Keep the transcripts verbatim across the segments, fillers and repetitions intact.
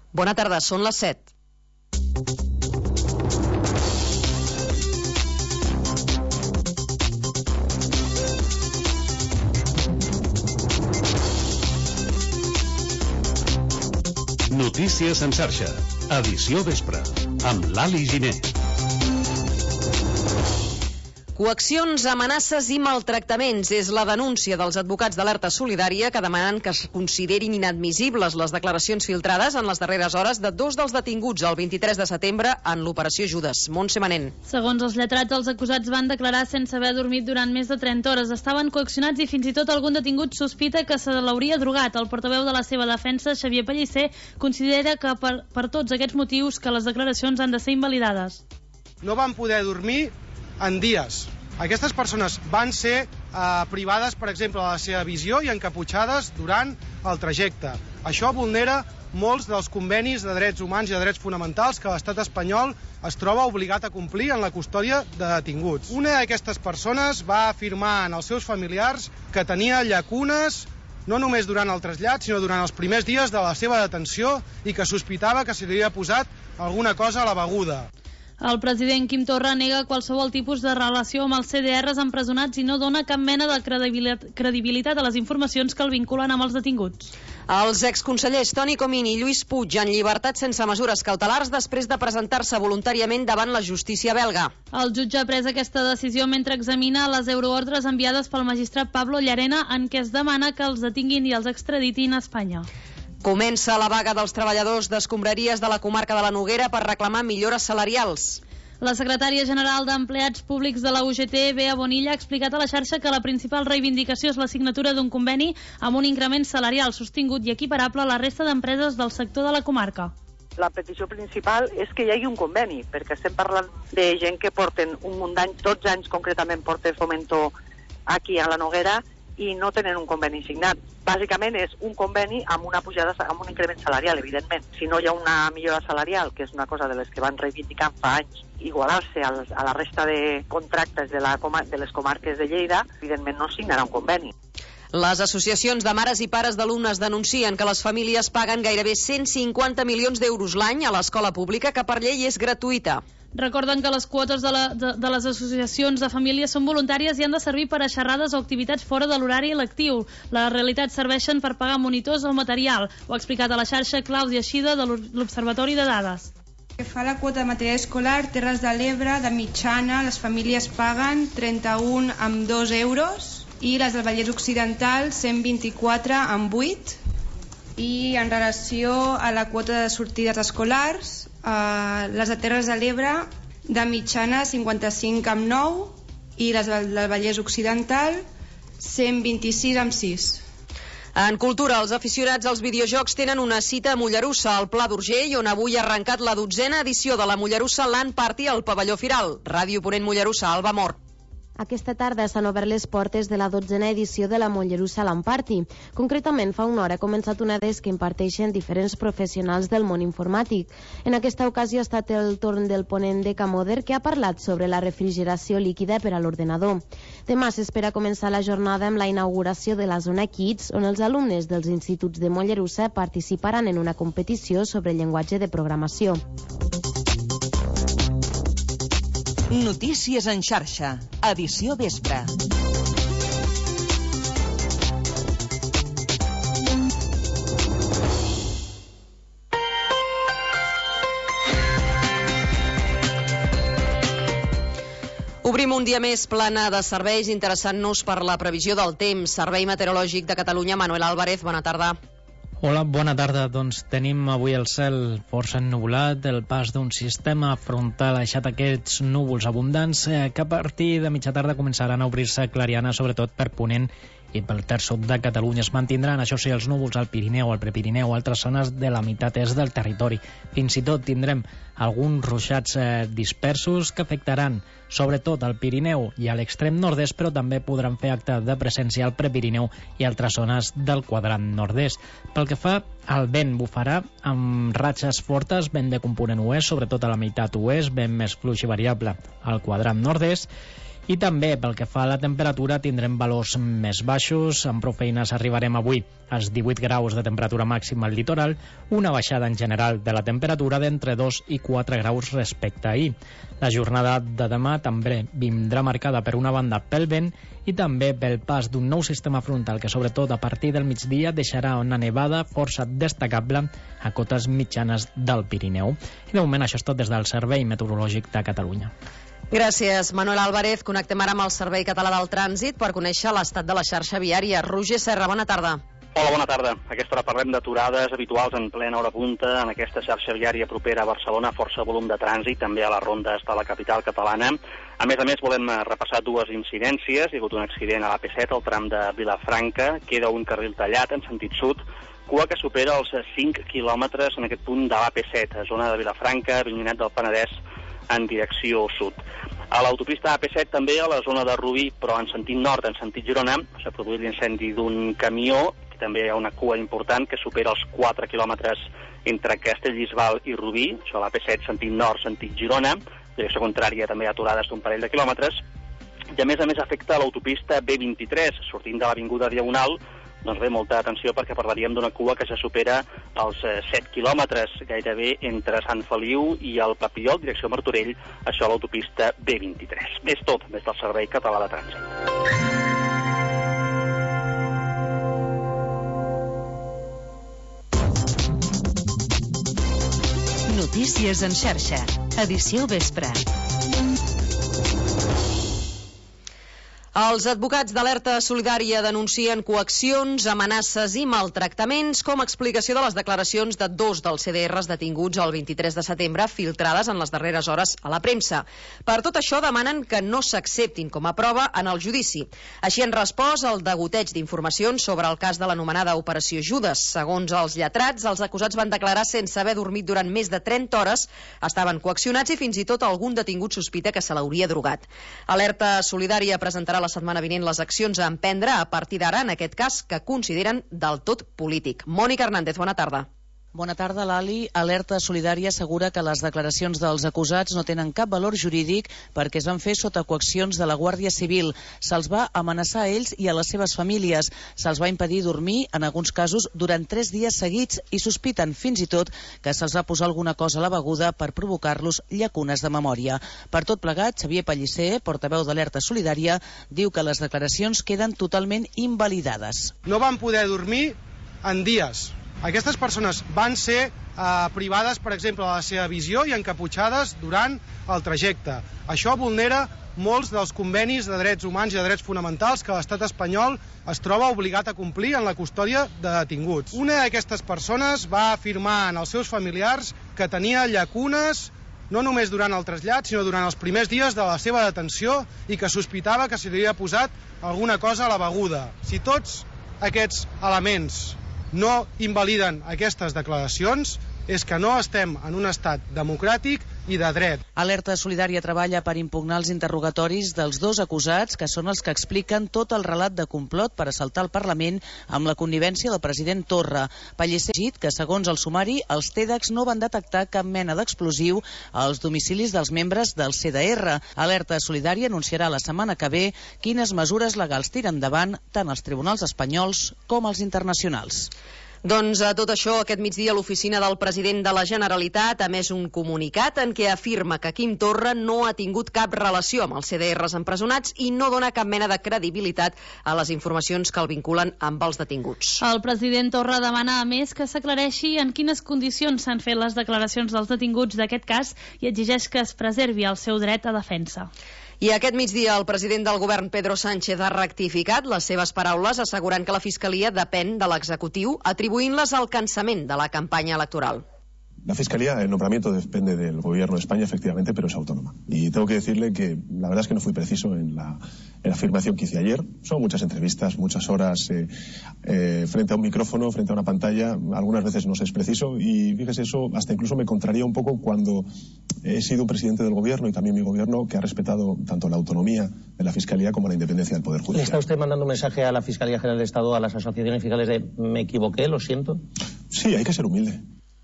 Bona tarda, són les set. Notícies en xarxa, edició vespre, amb l'Ali Giner. Coaccions, amenaces i maltractaments és la denúncia dels advocats d'Alerta Solidària que demanen que es considerin inadmissibles les declaracions filtrades en les darreres hores de dos dels detinguts el vint-i-tres de setembre en l'operació Judes. Montse Manent. Segons els lletrats, els acusats van declarar sense haver dormit durant més de trenta hores. Estaven coaccionats i fins i tot algun detingut sospita que se l'hauria drogat. El portaveu de la seva defensa, Xavier Pellicer, considera que per, per tots aquests motius que les declaracions han de ser invalidades. No van poder dormir en dies. Aquestes persones van ser eh, privades, per exemple, de la seva visió i encaputxades durant el trajecte. Això vulnera molts dels convenis de drets humans i de drets fonamentals que l'estat espanyol es troba obligat a complir en la custòdia de detinguts. Una d'aquestes persones va afirmar en els seus familiars que tenia llacunes no només durant el trasllat, sinó durant els primers dies de la seva detenció i que sospitava que se li havia posat alguna cosa a la beguda. El president Quim Torra nega qualsevol tipus de relació amb els C D Rs empresonats i no dona cap mena de credibilitat a les informacions que el vinculen amb els detinguts. Els exconsellers Toni Comín i Lluís Puig en llibertat sense mesures cautelars després de presentar-se voluntàriament davant la justícia belga. El jutge ha pres aquesta decisió mentre examina les euroordres enviades pel magistrat Pablo Llarena en què es demana que els detinguin i els extraditin a Espanya. Comença la vaga dels treballadors d'escombraries de la comarca de la Noguera per reclamar millores salarials. La secretària general d'Empleats Públics de la U G T, Bea Bonilla, ha explicat a la xarxa que la principal reivindicació és la signatura d'un conveni amb un increment salarial sostingut i equiparable a la resta d'empreses del sector de la comarca. La petició principal és que hi hagi un conveni, perquè estem parlant de gent que porten un munt d'anys, dotze anys concretament porta Fomento aquí a la Noguera, i no tenen un conveni signat. Bàsicament és un conveni amb una pujada, amb un increment salarial, evidentment. Si no hi ha una millora salarial, que és una cosa de les que van reivindicant fa anys, igualar-se a la resta de contractes de, la, de les comarques de Lleida, evidentment no signarà un conveni. Les associacions de mares i pares d'alumnes denuncien que les famílies paguen gairebé cent cinquanta milions d'euros l'any a l'escola pública, que per llei és gratuïta. Recorden que les quotes de, la, de, de les associacions de famílies són voluntàries i han de servir per a xerrades o activitats fora de l'horari lectiu. La realitat serveixen per pagar monitors o material. Ho ha explicat a la xarxa Clàudia Xida de l'Observatori de Dades. Que fa la quota de material escolar, Terres de l'Ebre, de mitjana, les famílies paguen trenta-un amb dos euros i les del Vallès Occidental cent vint-i-quatre amb vuit. I en relació a la quota de sortides escolars, Uh, les de Terres de l'Ebre de mitjana cinquanta-cinc amb nou i les del Vallès Occidental cent vint-i-sis amb sis. En cultura, els aficionats als videojocs tenen una cita a Mollerussa, al Pla d'Urgell, on avui ha arrencat la dotzena edició de la Mollerussa LAN Party al pavelló Firal. Ràdio Ponent Mollerussa, Alba Mort. Aquesta tarda s'han obert les portes de la dotzena edició de la Mollerussa LAN Party. Concretament, fa una hora ha començat una des que imparteixen diferents professionals del món informàtic. En aquesta ocasió ha estat el torn del ponent de Camoder, que ha parlat sobre la refrigeració líquida per a l'ordenador. Demà s'espera començar la jornada amb la inauguració de la zona Kids, on els alumnes dels instituts de Mollerussa participaran en una competició sobre llenguatge de programació. Notícies en xarxa, edició vespre. Obrim un dia més plana de serveis, interessant-nos per la previsió del temps. Servei Meteorològic de Catalunya, Manuel Álvarez, bona tarda. Hola, bona tarda. Doncs tenim avui el cel força ennubulat. El pas d'un sistema frontal ha deixat aquests núvols abundants eh, que a partir de mitja tarda començaran a obrir-se clarianes, sobretot per Ponent i pel terç sud de Catalunya. Es mantindran, això sí, els núvols al Pirineu, al Prepirineu, altres zones de la meitat est del territori. Fins i tot tindrem alguns ruixats eh, dispersos que afectaran sobretot al Pirineu i a l'extrem nord-est, però també podran fer acte de presència al Prepirineu i altres zones del quadrant nord-est. Pel que fa al vent, bufarà amb ratxes fortes, vent de component oest, sobretot a la meitat oest, vent més fluix i variable al quadrant nord-est, I també, pel que fa a la temperatura, tindrem valors més baixos. Amb prou feines arribarem avui als divuit graus de temperatura màxima al litoral, una baixada en general de la temperatura d'entre dos i quatre graus respecte a ahir. La jornada de demà també vindrà marcada per una banda pel vent i també pel pas d'un nou sistema frontal que sobretot a partir del migdia deixarà una nevada força destacable a cotes mitjanes del Pirineu. I de moment això és tot des del Servei Meteorològic de Catalunya. Gràcies, Manuel Álvarez. Connectem ara amb el Servei Català del Trànsit per conèixer l'estat de la xarxa viària. Roger Serra, bona tarda. Hola, bona tarda. A aquesta hora parlem d'aturades habituals en plena hora punta en aquesta xarxa viària propera a Barcelona, força volum de trànsit, també a les rondes de la capital catalana. A més a més, volem repassar dues incidències. Hi ha hagut un accident a l'A P set, al tram de Vilafranca, queda un carril tallat en sentit sud, cua que supera els cinc quilòmetres en aquest punt de l'A P set, a zona de Vilafranca, Avinyonet del Penedès, en direcció sud. A l'autopista A P set també, a la zona de Rubí, però en sentit nord, en sentit Girona, s'ha produït l'incendi d'un camió. També hi ha una cua important que supera els quatre quilòmetres entre Castellbisbal i Rubí, això a l'A P set, sentit nord, sentit Girona, direcció contrària també hi ha aturades d'un parell de quilòmetres, i a més a més afecta l'autopista B vint-i-tres, sortint de l'avinguda Diagonal. Doncs bé, molta atenció perquè parlaríem d'una cua que ja supera els set quilòmetres, gairebé entre Sant Feliu i el Papiol, direcció Martorell, això a l'autopista B vint-i-tres. És tot des del Servei Català de Trànsit. Notícies en xarxa, edició vespre. Els advocats d'Alerta Solidària denuncien coaccions, amenaces i maltractaments com a explicació de les declaracions de dos dels C D Rs detinguts el vint-i-tres de setembre filtrades en les darreres hores a la premsa. Per tot això demanen que no s'acceptin com a prova en el judici. Així han respost el degoteig d'informacions sobre el cas de l'anomenada Operació Judes. Segons els lletrats, els acusats van declarar sense haver dormit durant més de trenta hores, estaven coaccionats i fins i tot algun detingut sospita que se l'hauria drogat. Alerta Solidària presentarà la setmana vinent les accions a emprendre a partir d'ara en aquest cas que consideren del tot polític. Mònica Hernández, bona tarda. Bona tarda, Lali. Alerta Solidària assegura que les declaracions dels acusats no tenen cap valor jurídic perquè es van fer sota coaccions de la Guàrdia Civil. Se'ls va amenaçar a ells i a les seves famílies. Se'ls va impedir dormir, en alguns casos, durant tres dies seguits i sospiten fins i tot que se'ls va posar alguna cosa a la beguda per provocar-los llacunes de memòria. Per tot plegat, Xavier Pellicer, portaveu d'Alerta Solidària, diu que les declaracions queden totalment invalidades. No van poder dormir en dies. Aquestes persones van ser eh, privades, per exemple, de la seva visió i encaputxades durant el trajecte. Això vulnera molts dels convenis de drets humans i de drets fonamentals que l'estat espanyol es troba obligat a complir en la custòdia de detinguts. Una d'aquestes persones va afirmar en els seus familiars que tenia llacunes no només durant el trasllat, sinó durant els primers dies de la seva detenció i que sospitava que se li havia posat alguna cosa a la beguda. Si tots aquests elements no invaliden aquestes declaracions, és que no estem en un estat democràtic i de dret. Alerta Solidària treballa per impugnar els interrogatoris dels dos acusats, que són els que expliquen tot el relat de complot per assaltar el Parlament amb la connivència del president Torra. Pellicer ha dit que, segons el sumari, els TEDx no van detectar cap mena d'explosiu als domicilis dels membres del C D R. Alerta Solidària anunciarà la setmana que ve quines mesures legals tiren endavant tant els tribunals espanyols com els internacionals. Doncs a tot això, aquest migdia l'oficina del president de la Generalitat ha emès un comunicat en què afirma que Quim Torra no ha tingut cap relació amb els C D Rs empresonats i no dona cap mena de credibilitat a les informacions que el vinculen amb els detinguts. El president Torra demana a més que s'aclareixi en quines condicions s'han fet les declaracions dels detinguts d'aquest cas i exigeix que es preservi el seu dret a defensa. I aquest migdia el president del govern, Pedro Sánchez, ha rectificat les seves paraules assegurant que la Fiscalia depèn de l'executiu, atribuint-les al cansament de la campanya electoral. La Fiscalía, el nombramiento depende del Gobierno de España, efectivamente, pero es autónoma. Y tengo que decirle que la verdad es que no fui preciso en la, en la afirmación que hice ayer. Son muchas entrevistas, muchas horas eh, eh, frente a un micrófono, frente a una pantalla. Algunas veces no se es preciso y fíjese, eso hasta incluso me contraría un poco cuando he sido presidente del Gobierno y también mi Gobierno que ha respetado tanto la autonomía de la Fiscalía como la independencia del Poder Judicial. ¿Le está usted mandando un mensaje a la Fiscalía General del Estado, a las asociaciones fiscales de me equivoqué, lo siento? Sí, hay que ser humilde.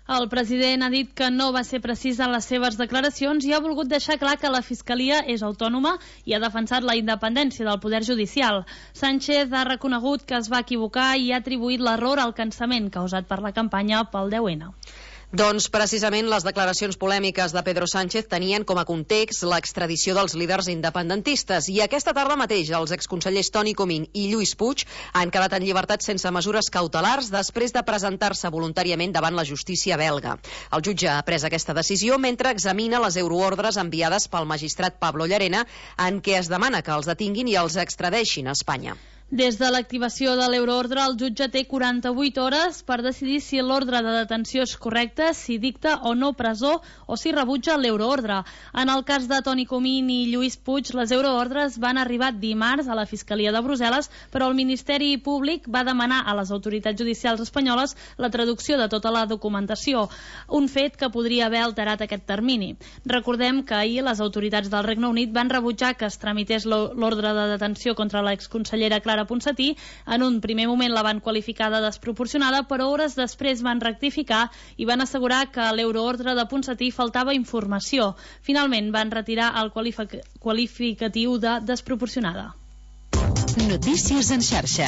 El president ha dit que no va ser precís en les seves declaracions i ha volgut deixar clar que la Fiscalia és autònoma i ha defensat la independència del Poder Judicial. Sánchez ha reconegut que es va equivocar i ha atribuït l'error al cansament causat per la campanya pel deu ene. Doncs precisament les declaracions polèmiques de Pedro Sánchez tenien com a context l'extradició dels líders independentistes i aquesta tarda mateix els exconsellers Toni Comín i Lluís Puig han quedat en llibertat sense mesures cautelars després de presentar-se voluntàriament davant la justícia belga. El jutge ha pres aquesta decisió mentre examina les euroordres enviades pel magistrat Pablo Llarena en què es demana que els detinguin i els extradeixin a Espanya. Des de l'activació de l'euroordre, el jutge té quaranta-vuit hores per decidir si l'ordre de detenció és correcte, si dicta o no presó o si rebutja l'euroordre. En el cas de Toni Comín i Lluís Puig, les euroordres van arribar dimarts a la Fiscalia de Brussel·les, però el Ministeri Públic va demanar a les autoritats judicials espanyoles la traducció de tota la documentació, un fet que podria haver alterat aquest termini. Recordem que ahir les autoritats del Regne Unit van rebutjar que es tramités l'ordre de detenció contra l'exconsellera Clara Ponsatí. En un primer moment la van qualificar de desproporcionada, però hores després van rectificar i van assegurar que a l'euroordre de Ponsatí faltava informació. Finalment van retirar el qualific- qualificatiu de desproporcionada. Notícies en xarxa.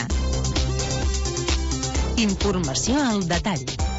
Informació al detall.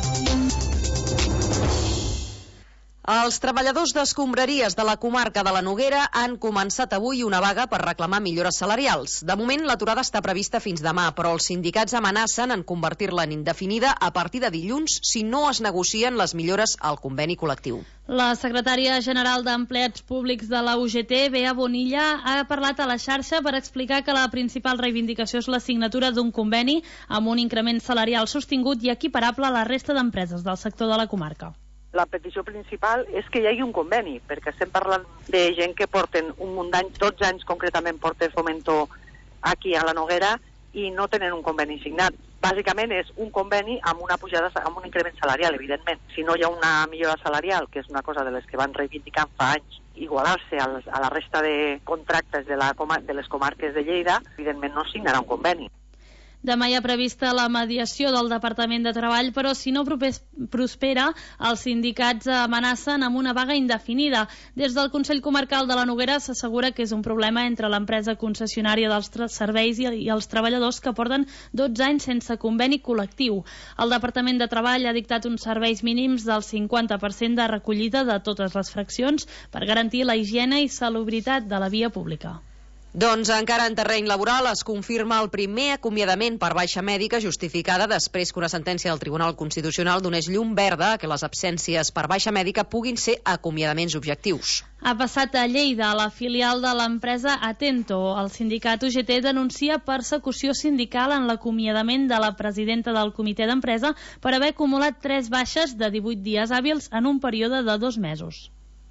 Els treballadors d'escombraries de la comarca de la Noguera han començat avui una vaga per reclamar millores salarials. De moment, l'aturada està prevista fins demà, però els sindicats amenacen en convertir-la en indefinida a partir de dilluns si no es negocien les millores al conveni col·lectiu. La secretària general d'Empleats Públics de la U G T, Bea Bonilla, ha parlat a la xarxa per explicar que la principal reivindicació és la signatura d'un conveni amb un increment salarial sostingut i equiparable a la resta d'empreses del sector de la comarca. La petició principal és que hi hagi un conveni, perquè estem parlant de gent que porten un munt d'anys, dotze anys concretament porta Fomento aquí a la Noguera i no tenen un conveni signat. Bàsicament és un conveni amb una pujada, amb un increment salarial, evidentment. Si no hi ha una millora salarial, que és una cosa de les que van reivindicant fa anys, igualar-se a la resta de contractes de, la, de les comarques de Lleida, evidentment no signarà un conveni. Demà hi ha prevista la mediació del Departament de Treball, però si no prospera, els sindicats amenacen amb una vaga indefinida. Des del Consell Comarcal de la Noguera s'assegura que és un problema entre l'empresa concessionària dels serveis i els treballadors que porten dotze anys sense conveni col·lectiu. El Departament de Treball ha dictat uns serveis mínims del cinquanta per cent de recollida de totes les fraccions per garantir la higiene i salubritat de la via pública. Doncs encara en terreny laboral es confirma el primer acomiadament per baixa mèdica justificada després que una sentència del Tribunal Constitucional donés llum verda a que les absències per baixa mèdica puguin ser acomiadaments objectius. Ha passat a Lleida, a la filial de l'empresa Atento. El sindicat U G T denuncia persecució sindical en l'acomiadament de la presidenta del comitè d'empresa per haver acumulat tres baixes de divuit dies hàbils en un període de dos mesos.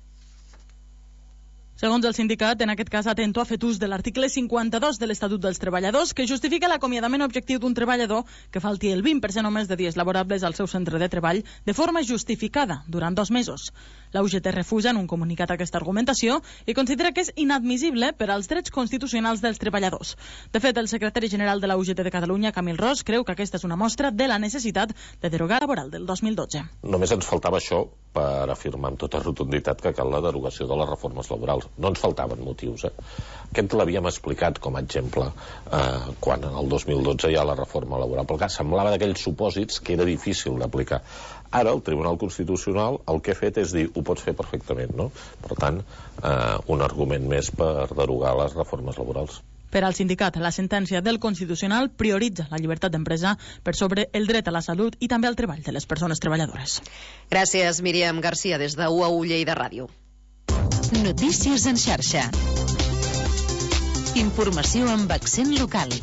Segons el sindicat, en aquest cas Atento ha fet ús de l'article cinquanta-dos de l'Estatut dels Treballadors que justifica l'acomiadament objectiu d'un treballador que falti el vint per cent o més de dies laborables al seu centre de treball de forma justificada durant dos mesos. La U G T refusa en un comunicat aquesta argumentació i considera que és inadmissible per als drets constitucionals dels treballadors. De fet, el secretari general de la U G T de Catalunya, Camil Ros, creu que aquesta és una mostra de la necessitat de derogar la laboral del dos mil dotze. Només ens faltava això per afirmar amb tota rotunditat que cal la derogació de les reformes laborals. No ens faltaven motius. Eh? Aquest l'havíem explicat com a exemple eh, quan en el dos mil dotze hi ha la reforma laboral. Però clar, semblava d'aquells supòsits que era difícil d'aplicar. Ara el Tribunal Constitucional el que ha fet és dir ho pots fer perfectament, no? Per tant, eh, un argument més per derogar les reformes laborals. Per al sindicat, la sentència del Constitucional prioritza la llibertat d'empresa per sobre el dret a la salut i també al treball de les persones treballadores. Gràcies, Míriam Garcia, des de U A U Lleida Ràdio. Notícies en xarxa. Informació amb accent local.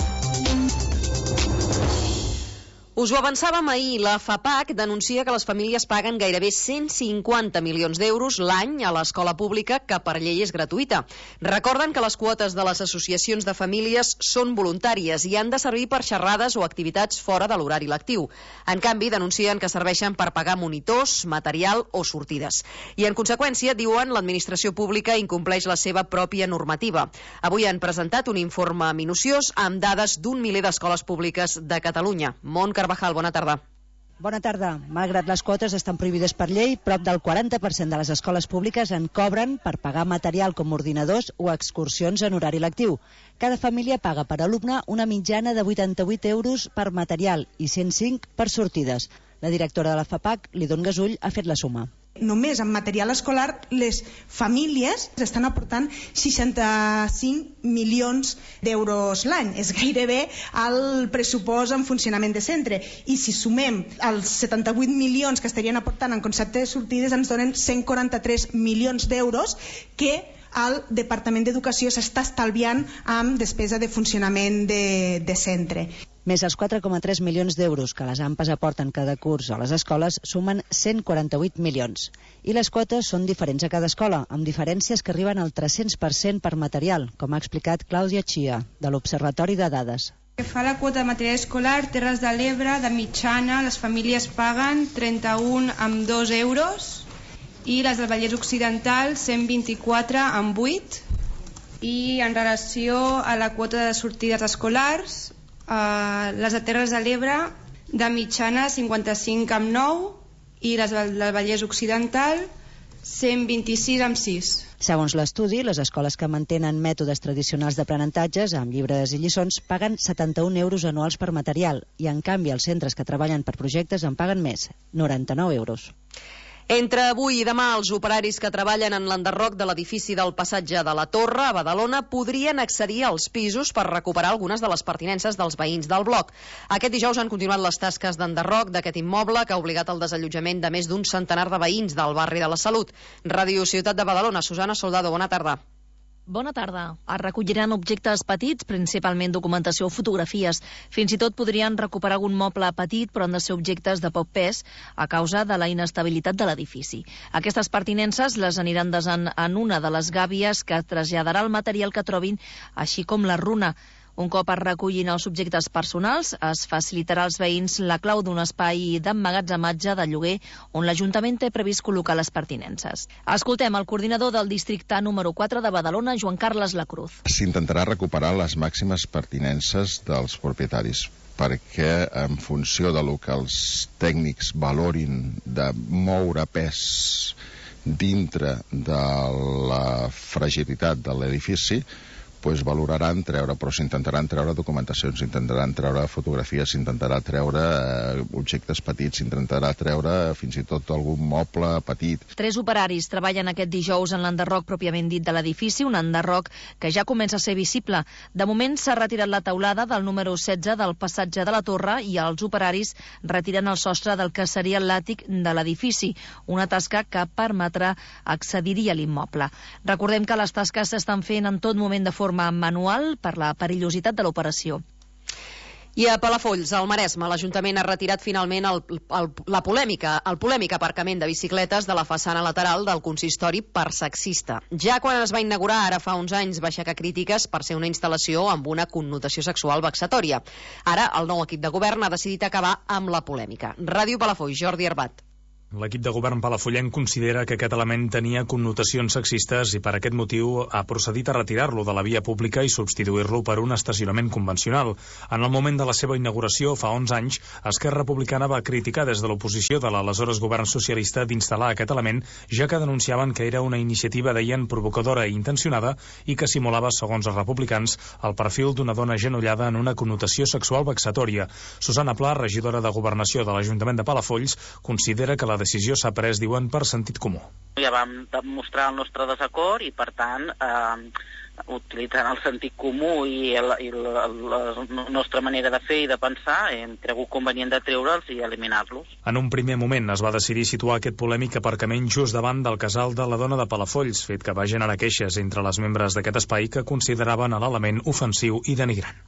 Us ho avançàvem ahir, la FAPAC denuncia que les famílies paguen gairebé cent cinquanta milions d'euros l'any a l'escola pública, que per llei és gratuïta. Recorden que les quotes de les associacions de famílies són voluntàries i han de servir per xerrades o activitats fora de l'horari lectiu. En canvi, denuncien que serveixen per pagar monitors, material o sortides. I en conseqüència, diuen, l'administració pública incompleix la seva pròpia normativa. Avui han presentat un informe minuciós amb dades d'un miler d'escoles públiques de Catalunya. Mont Carvajal, bona tarda. Bona tarda. Malgrat les quotes estan prohibides per llei, prop del quaranta per cent de les escoles públiques en cobren per pagar material com ordinadors o excursions en horari lectiu. Cada família paga per alumne una mitjana de vuitanta-vuit euros per material i cent cinc per sortides. La directora de la FAPAC, Lidon Gasull, ha fet la suma. Només en material escolar les famílies estan aportant seixanta-cinc milions d'euros l'any. És gairebé el pressupost en funcionament de centre. I si sumem els setanta-vuit milions que estarien aportant en concepte de sortides, ens donen cent quaranta-tres milions d'euros que el Departament d'Educació s'està estalviant amb despesa de funcionament de, de centre. Més els quatre coma tres milions d'euros que les A M P A aporten cada curs a les escoles sumen cent quaranta-vuit milions. I les quotes són diferents a cada escola, amb diferències que arriben al tres-cents per cent per material, com ha explicat Clàudia Chia, de l'Observatori de Dades. Que fa la quota de material escolar, Terres de l'Ebre, de mitjana, les famílies paguen trenta-un amb dos euros i les del Vallès Occidental cent vint-i-quatre amb vuit. I en relació a la quota de sortides escolars, Uh, les de Terres de l'Ebre de mitjana cinquanta-cinc amb nou i les del Vallès Occidental cent vint-i-sis amb sis. Segons l'estudi, les escoles que mantenen mètodes tradicionals d'aprenentatges amb llibres i lliçons paguen setanta-un euros anuals per material i en canvi els centres que treballen per projectes en paguen més, noranta-nou euros. Entre avui i demà, els operaris que treballen en l'enderroc de l'edifici del Passatge de la Torre, a Badalona, podrien accedir als pisos per recuperar algunes de les pertinences dels veïns del bloc. Aquest dijous han continuat les tasques d'enderroc d'aquest immoble que ha obligat al desallotjament de més d'un centenar de veïns del barri de la Salut. Ràdio Ciutat de Badalona, Susana Soldado, bona tarda. Bona tarda. Es recolliran objectes petits, principalment documentació o fotografies. Fins i tot podrien recuperar algun moble petit, però han de ser objectes de poc pes a causa de la inestabilitat de l'edifici. Aquestes pertinences les aniran desant en una de les gàbies que traslladarà el material que trobin, així com la runa. Un cop es recullin els objectes personals, es facilitarà als veïns la clau d'un espai d'emmagatzematge de lloguer on l'Ajuntament té previst col·locar les pertinences. Escoltem el coordinador del districte número quatre de Badalona, Joan Carles Lacruz. S'intentarà recuperar les màximes pertinences dels propietaris, perquè en funció de lo que els tècnics valorin de moure pes dintre de la fragilitat de l'edifici, pues valoraran treure, però s'intentaran treure documentacions, s'intentaran treure fotografies, s'intentarà treure eh, objectes petits, s'intentarà treure fins i tot algun moble petit. Tres operaris treballen aquest dijous en l'enderroc pròpiament dit de l'edifici, un enderroc que ja comença a ser visible. De moment s'ha retirat la teulada del número setze del Passatge de la Torre i els operaris retiren el sostre del que seria l'àtic de l'edifici, una tasca que permetrà accedir-hi a l'immoble. Recordem que les tasques s'estan fent en tot moment de forma manual per la perillositat de l'operació. I a Palafolls, al Maresme, l'Ajuntament ha retirat finalment el, el, la polèmica, el polèmic aparcament de bicicletes de la façana lateral del consistori per sexista. Ja quan es va inaugurar, ara fa uns anys, va aixecar crítiques per ser una instal·lació amb una connotació sexual vexatòria. Ara, el nou equip de govern ha decidit acabar amb la polèmica. Ràdio Palafolls, Jordi Herbat. L'equip de govern palafollenc considera que aquest element tenia connotacions sexistes i per aquest motiu ha procedit a retirar-lo de la via pública i substituir-lo per un estacionament convencional. En el moment de la seva inauguració, fa onze anys, Esquerra Republicana va criticar des de l'oposició de l'aleshores govern socialista d'instal·lar aquest element, ja que denunciaven que era una iniciativa, deien, provocadora i intencionada i que simulava, segons els republicans, el perfil d'una dona genollada en una connotació sexual vexatòria. Susana Pla, regidora de Governació de l'Ajuntament de Palafolls, considera que la decisió s'ha pres, diuen, per sentit comú. Ja vam demostrar el nostre desacord i, per tant, eh, utilitzant el sentit comú i, el, i la, la nostra manera de fer i de pensar, hem cregut convenient de treure'ls i eliminar-los. En un primer moment es va decidir situar aquest polèmic aparcament just davant del casal de la dona de Palafolls, fet que va generar queixes entre les membres d'aquest espai que consideraven l'element ofensiu i denigrant.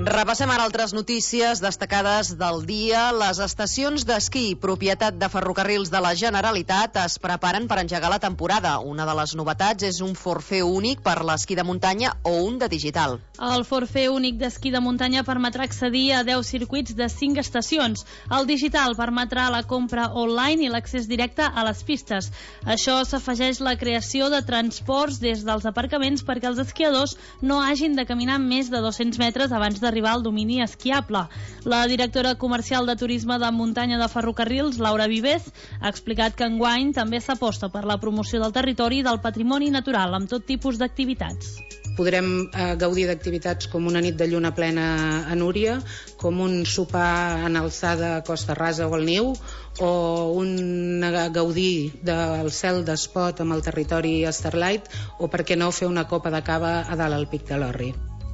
Repassem ara altres notícies destacades del dia. Les estacions d'esquí, propietat de Ferrocarrils de la Generalitat, es preparen per engegar la temporada. Una de les novetats és un forfait únic per l'esquí de muntanya o un de digital. El forfait únic d'esquí de muntanya permetrà accedir a deu circuits de cinc estacions. El digital permetrà la compra online i l'accés directe a les pistes. Això s'afegeix la creació de transports des dels aparcaments perquè els esquiadors no hagin de caminar més de dos-cents metres abans d'arribar al domini esquiable. La directora comercial de turisme de muntanya de Ferrocarrils, Laura Vives, ha explicat que enguany també s'aposta per la promoció del territori i del patrimoni natural amb tot tipus d'activitats. Podrem eh, gaudir d'activitats com una nit de lluna plena a Núria, com un sopar en alçada a Costa Rasa o al Niu, o un gaudir del cel d'espot amb el territori Starlight, o per què no fer una copa de cava a dalt al Pic de l'Orri.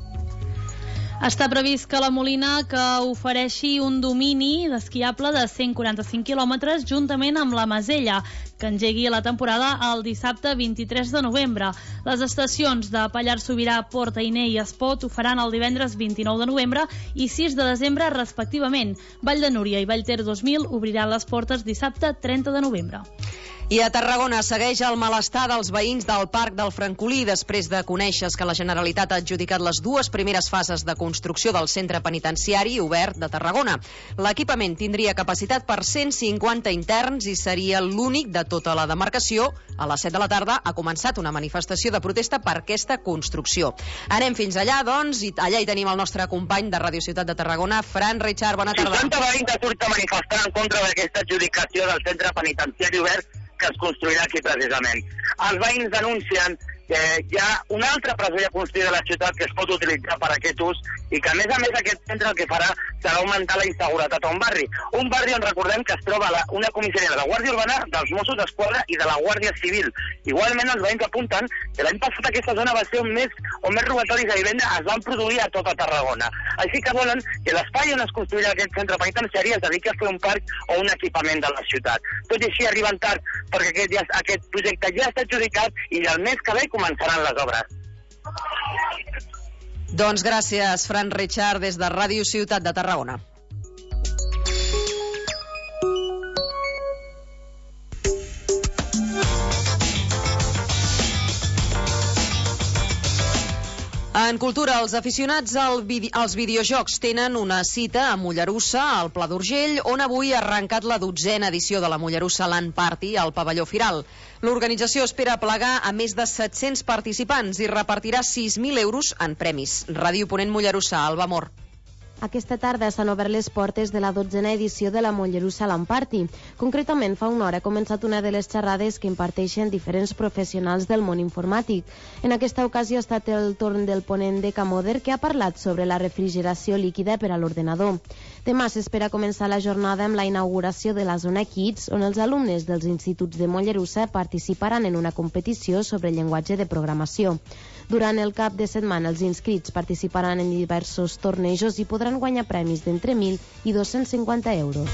Està previst que la Molina que ofereixi un domini d'esquiable de cent quaranta-cinc quilòmetres juntament amb la Masella, que engegui la temporada el dissabte vint-i-tres de novembre. Les estacions de Pallars Sobirà, Port Ainé i Espot ho faran el divendres vint-i-nou de novembre i sis de desembre respectivament. Vall de Núria i Vallter dos mil obriran les portes dissabte trenta de novembre. I a Tarragona segueix el malestar dels veïns del Parc del Francolí després de conèixer que la Generalitat ha adjudicat les dues primeres fases de construcció del centre penitenciari obert de Tarragona. L'equipament tindria capacitat per cent cinquanta interns i seria l'únic de tota la demarcació. A les set de la tarda ha començat una manifestació de protesta per aquesta construcció. Anem fins allà, doncs, i allà hi tenim el nostre company de Radio Ciutat de Tarragona, Fran Richard. Bona tarda. seixanta veïns surten a manifestar en contra d'aquesta adjudicació del centre penitenciari obert que es construirà aquí precisament. Els veïns denuncien que hi ha una altra presó ja construïda a la ciutat que es pot utilitzar per a aquest ús i que a més a més aquest centre el que farà serà augmentar la inseguretat a un barri. Un barri on recordem que es troba la, una comissaria de la Guàrdia Urbana, dels Mossos d'Esquadra i de la Guàrdia Civil. Igualment els veïns apunten que l'any passat aquesta zona va ser on més, on més robatoris de vivenda es van produir a tota Tarragona. Així que volen que l'espai on es construirà aquest centre penitenciari es dediqui a fer un parc o un equipament de la ciutat. Tot i així arriben tard perquè aquest, ja, aquest projecte ja està adjudicat i el mes que ve començaran les obres. Doncs gràcies, Fran Richard, des de Ràdio Ciutat de Tarragona. En cultura, els aficionats al vide als videojocs tenen una cita a Mollerussa, al Pla d'Urgell, on avui ha arrencat la dotzena edició de la Mollerussa LAN Party al pavelló Firal. L'organització espera plegar a més de set-cents participants i repartirà sis mil euros en premis. Ràdio Ponent Mollerussa, Alba Mor. Aquesta tarda s'han obert les portes de la dotzena edició de la Mollerussa LAN Party. Concretament, fa una hora ha començat una de les xerrades que imparteixen diferents professionals del món informàtic. En aquesta ocasió ha estat el torn del ponent de Camoder, que ha parlat sobre la refrigeració líquida per a l'ordenador. Demà s'espera començar la jornada amb la inauguració de la zona Kids, on els alumnes dels instituts de Mollerussa participaran en una competició sobre llenguatge de programació. Durant el cap de setmana, els inscrits participaran en diversos tornejos i podran guanyar premis d'entre mil i dos-cents cinquanta euros.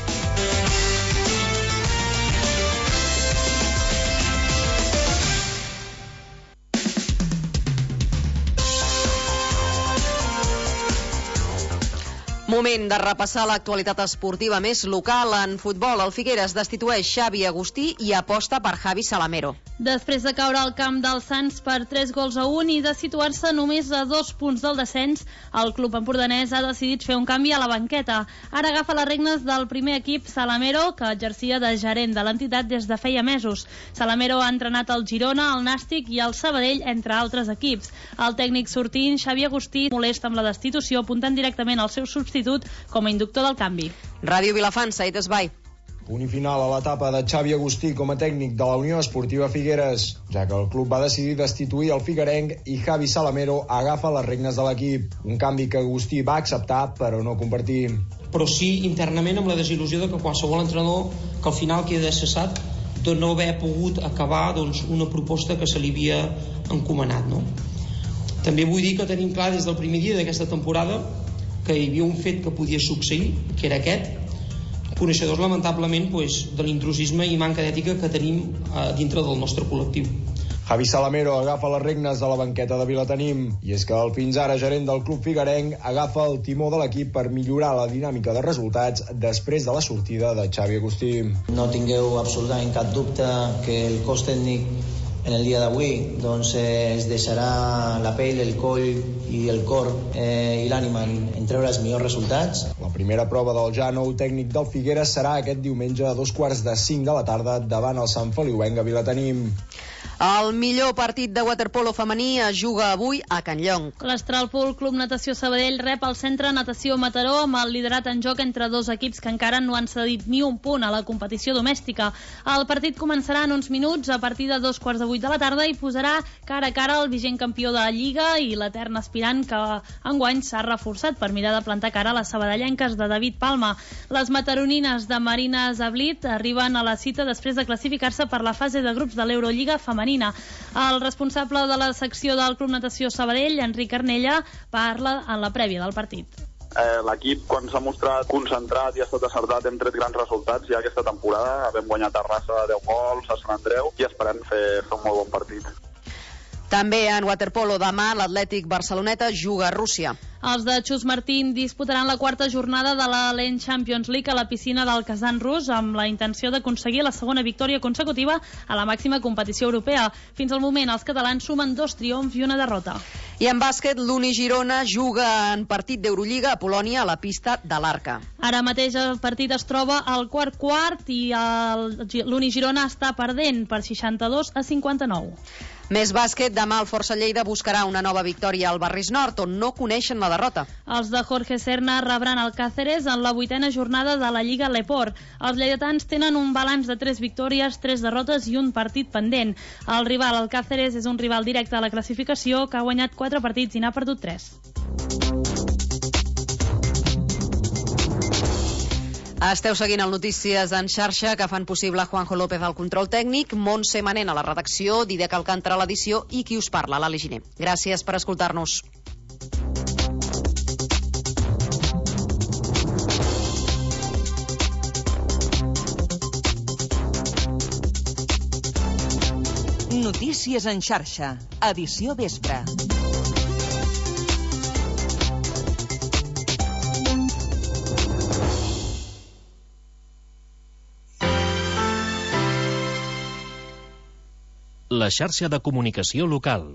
Moment de repassar l'actualitat esportiva més local. En futbol, el Figueres destitueix Xavi Agustí i aposta per Javi Salamero. Després de caure al camp del Sants per tres gols a un i de situar-se només a dos punts del descens, el club empordanès ha decidit fer un canvi a la banqueta. Ara agafa les regnes del primer equip Salamero, que exercia de gerent de l'entitat des de feia mesos. Salamero ha entrenat el Girona, el Nàstic i el Sabadell, entre altres equips. El tècnic sortint, Xavi Agustí, molesta amb la destitució, apuntant directament al seu substitut com a inductor del canvi. Ràdio Vilafant, Said Esbai. Punt i final a l'etapa de Xavi Agustí com a tècnic de la Unió Esportiva Figueres, ja que el club va decidir destituir el figuerenc i Javi Salamero agafa les regnes de l'equip. Un canvi que Agustí va acceptar però no compartir. Però sí internament amb la desil·lusió de que qualsevol entrenador que al final queda cessat de no haver pogut acabar doncs, una proposta que se li havia encomanat. No? També vull dir que tenim clar des del primer dia d'aquesta temporada que hi havia un fet que podia succeir, que era aquest, coneixedors lamentablement pues, de l'intrusisme i manca d'ètica que tenim eh, dintre del nostre col·lectiu. Javi Salamero agafa les regnes de la banqueta de Vilatenim, i és que el fins ara gerent del club figuerenc agafa el timó de l'equip per millorar la dinàmica de resultats després de la sortida de Xavi Agustí. No tingueu absolutament cap dubte que el cos tècnic en el dia d'avui doncs, eh, es deixarà la pell, el coll i el cor eh, i l'ànima en, en treure els millors resultats. La primera prova del ja nou tècnic del Figueres serà aquest diumenge a dos quarts de cinc de la tarda davant el Sant Feliuenc a Vilatenim. El millor partit de waterpolo femení es juga avui a Can Llong. L'Astralpool Club Natació Sabadell rep el Centre Natació Mataró amb el liderat en joc entre dos equips que encara no han cedit ni un punt a la competició domèstica. El partit començarà en uns minuts a partir de dos quarts de vuit de la tarda i posarà cara a cara el vigent campió de la Lliga i l'etern aspirant que enguany s'ha reforçat per mirar de plantar cara a les sabadellenques de David Palma. Les mataronines de Marina Zablit arriben a la cita després de classificar-se per la fase de grups de l'Eurolliga femenina. El responsable de la secció del Club Natació Sabadell, Enric Arnella, parla en la prèvia del partit. Eh, L'equip, quan s'ha mostrat concentrat i ha estat acertat, hem tret grans resultats ja aquesta temporada. Vam guanyar Terrassa de deu gols, a Sant Andreu, i esperem fer, fer un molt bon partit. També en waterpolo demà l'Atlètic Barceloneta juga a Rússia. Els de Xus Martín disputaran la quarta jornada de la L E N Champions League a la piscina del Kazan rus amb la intenció d'aconseguir la segona victòria consecutiva a la màxima competició europea. Fins al moment els catalans sumen dos triomfs i una derrota. I en bàsquet l'Uni Girona juga en partit d'Eurolliga a Polònia a la pista de l'Arca. Ara mateix el partit es troba al quart quart i l'Uni Girona està perdent per seixanta-dos a cinquanta-nou. Més bàsquet, demà el Força Lleida buscarà una nova victòria al Barris Nord, on no coneixen la derrota. Els de Jorge Serna rebran el Cáceres en la vuitena jornada de la Lliga Leport. Els lleidatans tenen un balanç de tres victòries, tres derrotes i un partit pendent. El rival, el Cáceres, és un rival directe a la classificació que ha guanyat quatre partits i n'ha perdut tres. Esteu seguint el Notícies en xarxa, que fan possible Juanjo López al control tècnic, Montse Manent a la redacció, Didac Alcántara a l'edició i qui us parla, l'Ali Giner. Gràcies per escoltar-nos. Notícies en xarxa, edició vespre. La xarxa de comunicació local.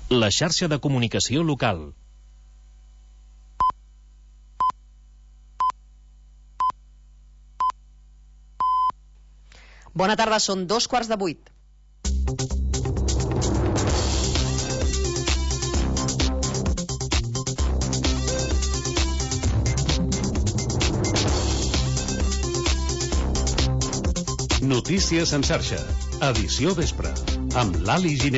La xarxa de comunicació local. Bona tarda, són dos quarts de vuit. Notícies en xarxa, edició vespre, amb l'Ali Giner.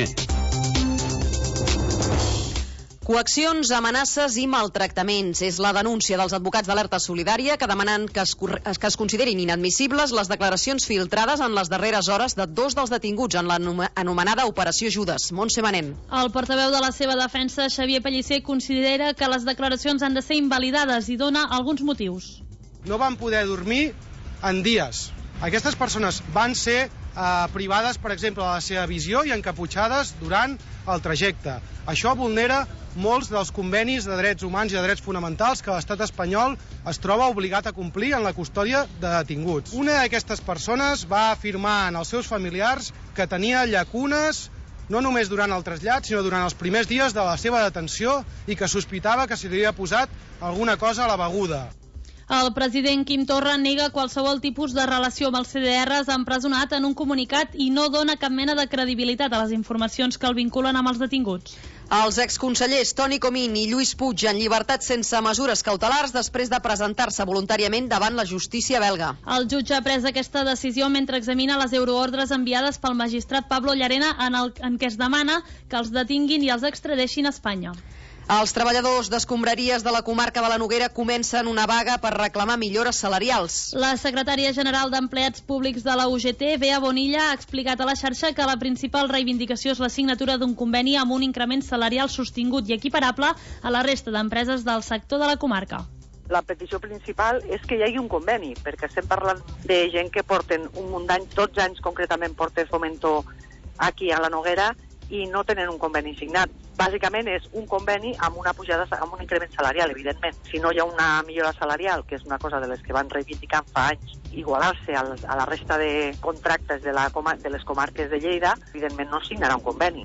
Coaccions, amenaces i maltractaments. És la denúncia dels advocats d'Alerta Solidària que demanen que es, que es considerin inadmissibles les declaracions filtrades en les darreres hores de dos dels detinguts en l'anomenada Operació Judes. Montse Manent. El portaveu de la seva defensa, Xavier Pellicer, considera que les declaracions han de ser invalidades i dona alguns motius. No van poder dormir en dies. Aquestes persones van ser eh, privades, per exemple, de la seva visió i encaputxades durant el trajecte. Això vulnera molts dels convenis de drets humans i de drets fonamentals que l'estat espanyol es troba obligat a complir en la custòdia de detinguts. Una d'aquestes persones va afirmar als seus familiars que tenia llacunes no només durant el trasllat, sinó durant els primers dies de la seva detenció i que sospitava que se li havia posat alguna cosa a la beguda. El president Quim Torra nega qualsevol tipus de relació amb els C D Rs empresonat en un comunicat i no dona cap mena de credibilitat a les informacions que el vinculen amb els detinguts. Els exconsellers Toni Comín i Lluís Puig en llibertat sense mesures cautelars després de presentar-se voluntàriament davant la justícia belga. El jutge ha pres aquesta decisió mentre examina les euroordres enviades pel magistrat Pablo Llarena en, el, en què es demana que els detinguin i els extradeixin a Espanya. Els treballadors d'escombraries de la comarca de la Noguera comencen una vaga per reclamar millores salarials. La secretària general d'Empleats Públics de la U G T, Bea Bonilla, ha explicat a la xarxa que la principal reivindicació és la signatura d'un conveni amb un increment salarial sostingut i equiparable a la resta d'empreses del sector de la comarca. La petició principal és que hi hagi un conveni, perquè estem parlant de gent que porten un munt d'anys, dotze anys concretament porta Fomento aquí a la Noguera, i no tenen un conveni signat. Bàsicament és un conveni amb una pujada, amb un increment salarial, evidentment. Si no hi ha una millora salarial, que és una cosa de les que van reivindicant fa anys, igualar-se a la resta de contractes de, la, de les comarques de Lleida, evidentment no signarà un conveni.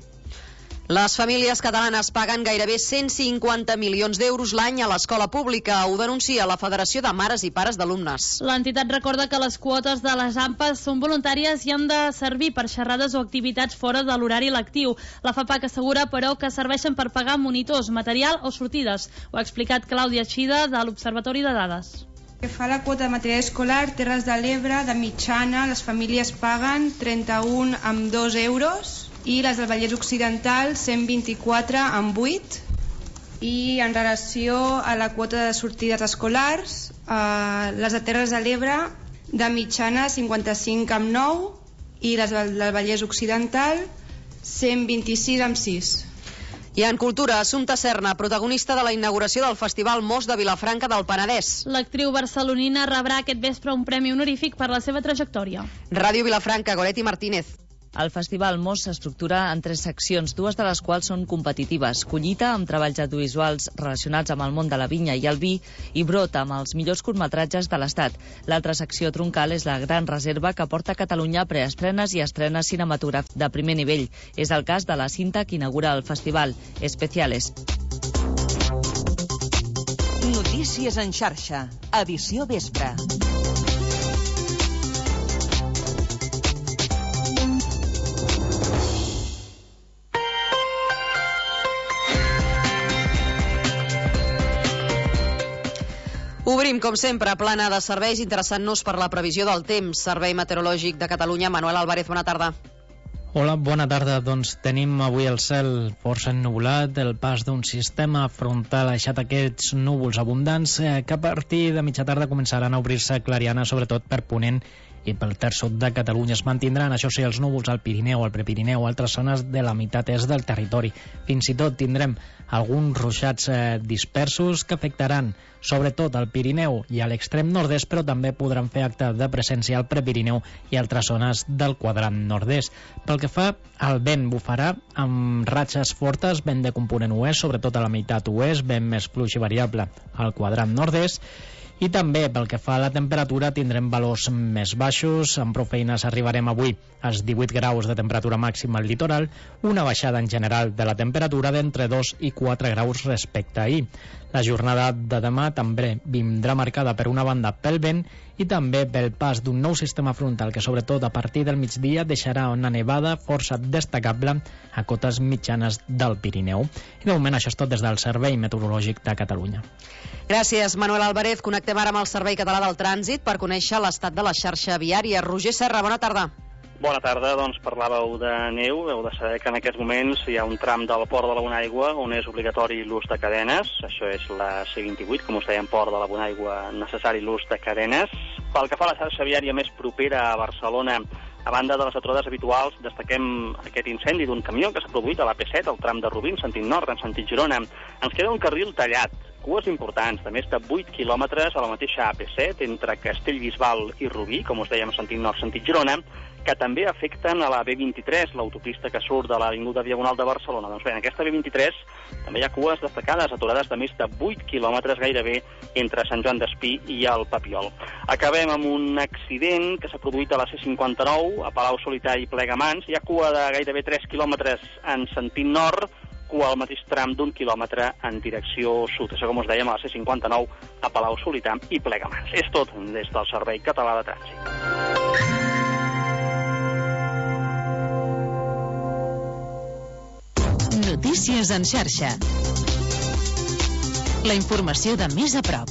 Les famílies catalanes paguen gairebé cent cinquanta milions d'euros l'any a l'escola pública. Ho denuncia la Federació de Mares i Pares d'Alumnes. L'entitat recorda que les quotes de les A M P A són voluntàries i han de servir per xerrades o activitats fora de l'horari lectiu. La FAPAC assegura, però, que serveixen per pagar monitors, material o sortides. Ho ha explicat Clàudia Xida, de l'Observatori de Dades. Que fa la quota de material escolar, Terres de l'Ebre, de mitjana, les famílies paguen trenta-un amb dos euros i les del Vallès Occidental cent vint-i-quatre amb vuit. I en relació a la quota de sortides escolars, eh, les de Terres de l'Ebre de mitjana cinquanta-cinc amb nou i les del Vallès Occidental cent vint-i-sis amb sis. I en cultura, Assumpta Serna, protagonista de la inauguració del Festival Mos de Vilafranca del Penedès. L'actriu barcelonina rebrà aquest vespre un premi honorífic per la seva trajectòria. Ràdio Vilafranca, Goretti Martínez. El Festival Mos s'estructura en tres seccions, dues de les quals són competitives. Collita, amb treballs audiovisuals relacionats amb el món de la vinya i el vi, i Brot, amb els millors curtmetratges de l'Estat. L'altra secció troncal és la Gran Reserva, que porta a Catalunya preestrenes i estrenes cinematogràfiques de primer nivell. És el cas de la cinta que inaugura el festival, Especiales. Notícies en xarxa, edició vespre. Obrim, com sempre, plana de serveis, interessant-nos per la previsió del temps. Servei Meteorològic de Catalunya, Manuel Álvarez, bona tarda. Hola, bona tarda. Doncs tenim avui el cel força ennubulat, el pas d'un sistema frontal ha deixat aquests núvols abundants eh, que a partir de mitja tarda començaran a obrir-se clarianes, sobretot per Ponent i pel terç sud de Catalunya. Es mantindran, això sí, els núvols al Pirineu, al Prepirineu, altres zones de la meitat est del territori. Fins i tot tindrem alguns ruixats eh, dispersos que afectaran sobretot al Pirineu i a l'extrem nord-est, però també podran fer acte de presència al Prepirineu i altres zones del quadrant nord-est. Pel que fa al vent, bufarà amb ratxes fortes, vent de component oest, sobretot a la meitat oest, vent més fluix i variable al quadrant nord-est, I també pel que fa a la temperatura tindrem valors més baixos, amb prou feines arribarem avui als divuit graus de temperatura màxima al litoral, una baixada en general de la temperatura d'entre dos i quatre graus respecte a ahir. La jornada de demà també vindrà marcada per una banda pel vent i també pel pas d'un nou sistema frontal que sobretot a partir del migdia deixarà una nevada força destacable a cotes mitjanes del Pirineu. I de moment això és tot des del Servei Meteorològic de Catalunya. Gràcies, Manuel Álvarez. Connectem ara amb el Servei Català del Trànsit per conèixer l'estat de la xarxa viària. Roger Serra, bona tarda. Bona tarda, doncs parlàveu de neu, heu de saber que en aquests moments hi ha un tram del Port de la Bonaigua on és obligatori l'ús de cadenes, això és la C vint-i-vuit, com us deia, en Port de la Bonaigua necessari l'ús de cadenes. Pel que fa a la xarxa viària més propera a Barcelona, a banda de les aturades habituals, destaquem aquest incendi d'un camió que s'ha produït a l'A P set, al tram de Rubí, en sentit nord, en sentit Girona. Ens queda un carril tallat, cues importants de més de vuit quilòmetres a la mateixa A P set, entre Castellbisbal i Rubí, com us dèiem, sentit nord, sentit Girona, que també afecten a la B vint-i-tres, l'autopista que surt de l'Avinguda Diagonal de Barcelona. Doncs bé, en aquesta B vint-i-tres també hi ha cues destacades, aturades de més de vuit quilòmetres gairebé entre Sant Joan d'Espí i el Papiol. Acabem amb un accident que s'ha produït a la C cinquanta-nou, a Palau-solità i Plegamans. Hi ha cua de gairebé tres quilòmetres en sentit nord, cua al mateix tram d'un quilòmetre en direcció sud. Això, com us dèiem, a la C cinquanta-nou, a Palau-solità i Plegamans. És tot des del Servei Català de Trànsit. Notícies en xarxa. La informació de més a prop.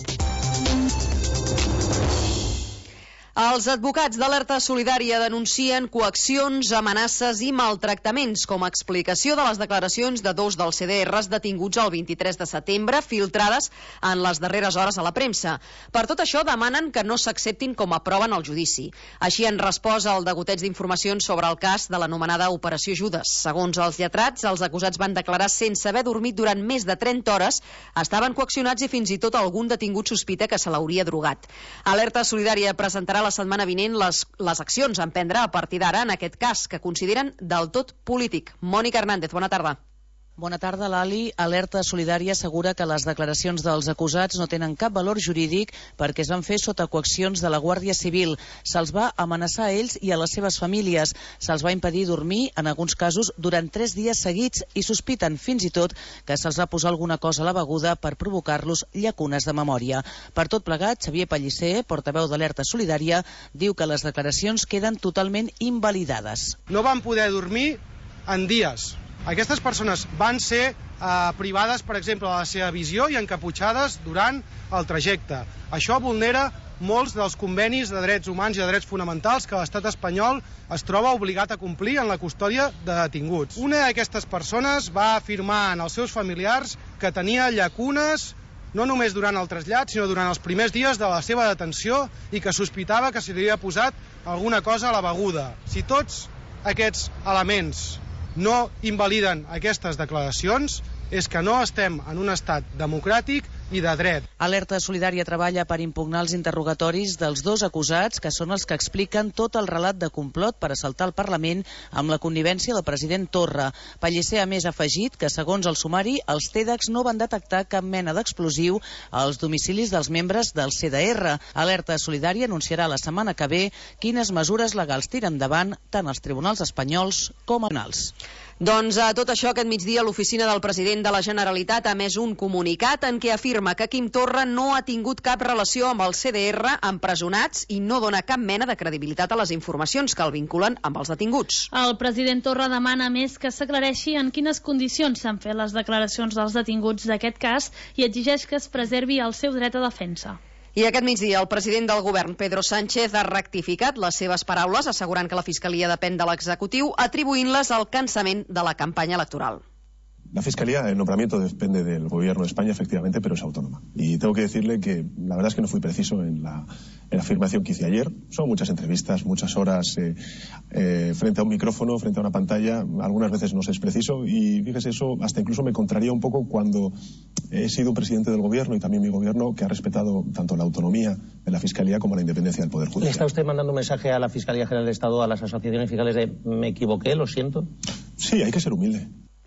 Els advocats d'Alerta Solidària denuncien coaccions, amenaces i maltractaments com a explicació de les declaracions de dos dels C D Rs detinguts el vint-i-tres de setembre, filtrades en les darreres hores a la premsa. Per tot això demanen que no s'acceptin com a prova en el judici. Així han respost al degoteig d'informacions sobre el cas de l'anomenada Operació Judes. Segons els lletrats, els acusats van declarar sense haver dormit durant més de trenta hores, estaven coaccionats i fins i tot algun detingut sospita que se l'hauria drogat. Alerta Solidària presentarà la setmana vinent les, les accions a emprendre a partir d'ara en aquest cas, que consideren del tot polític. Mònica Hernández, bona tarda. Bona tarda, Lali. Alerta Solidària assegura que les declaracions dels acusats no tenen cap valor jurídic perquè es van fer sota coaccions de la Guàrdia Civil. Se'ls va amenaçar a ells i a les seves famílies. Se'ls va impedir dormir, en alguns casos, durant tres dies seguits i sospiten fins i tot que se'ls va posar alguna cosa a la beguda per provocar-los llacunes de memòria. Per tot plegat, Xavier Pellicer, portaveu d'Alerta Solidària, diu que les declaracions queden totalment invalidades. No van poder dormir en dies. Aquestes persones van ser eh, privades, per exemple, de la seva visió i encaputxades durant el trajecte. Això vulnera molts dels convenis de drets humans i de drets fonamentals que l'estat espanyol es troba obligat a complir en la custòdia de detinguts. Una d'aquestes persones va afirmar en els seus familiars que tenia llacunes no només durant el trasllat, sinó durant els primers dies de la seva detenció i que sospitava que se li havia posat alguna cosa a la beguda. Si tots aquests elements no invaliden aquestes declaracions, és que no estem en un estat democràtic i de dret. Alerta Solidària treballa per impugnar els interrogatoris dels dos acusats, que són els que expliquen tot el relat de complot per assaltar el Parlament amb la connivència del president Torra. Pellicer, a més, ha afegit que, segons el sumari, els TEDx no van detectar cap mena d'explosiu als domicilis dels membres del C D R. Alerta Solidària anunciarà la setmana que ve quines mesures legals tira endavant tant els tribunals espanyols com nacionals. Doncs a tot això, aquest migdia l'oficina del president de la Generalitat ha emès un comunicat en què afirma que Quim Torra no ha tingut cap relació amb el C D R empresonats i no dona cap mena de credibilitat a les informacions que el vinculen amb els detinguts. El president Torra demana més que s'aclareixi en quines condicions s'han fet les declaracions dels detinguts d'aquest cas i exigeix que es preservi el seu dret a defensa. I aquest migdia el president del govern, Pedro Sánchez, ha rectificat les seves paraules, assegurant que la Fiscalia depèn de l'executiu, atribuint-les al cansament de la campanya electoral. La Fiscalía, el nombramiento depende del Gobierno de España, efectivamente, pero es autónoma. Y tengo que decirle que la verdad es que no fui preciso en la, en la afirmación que hice ayer. Son muchas entrevistas, muchas horas eh, eh, frente a un micrófono, frente a una pantalla. Algunas veces no se es preciso y fíjese, eso hasta incluso me contraría un poco cuando he sido un presidente del Gobierno y también mi Gobierno que ha respetado tanto la autonomía de la Fiscalía como la independencia del Poder Judicial. ¿Le está usted mandando un mensaje a la Fiscalía General del Estado, a las asociaciones fiscales de me equivoqué, lo siento? Sí, hay que ser humilde.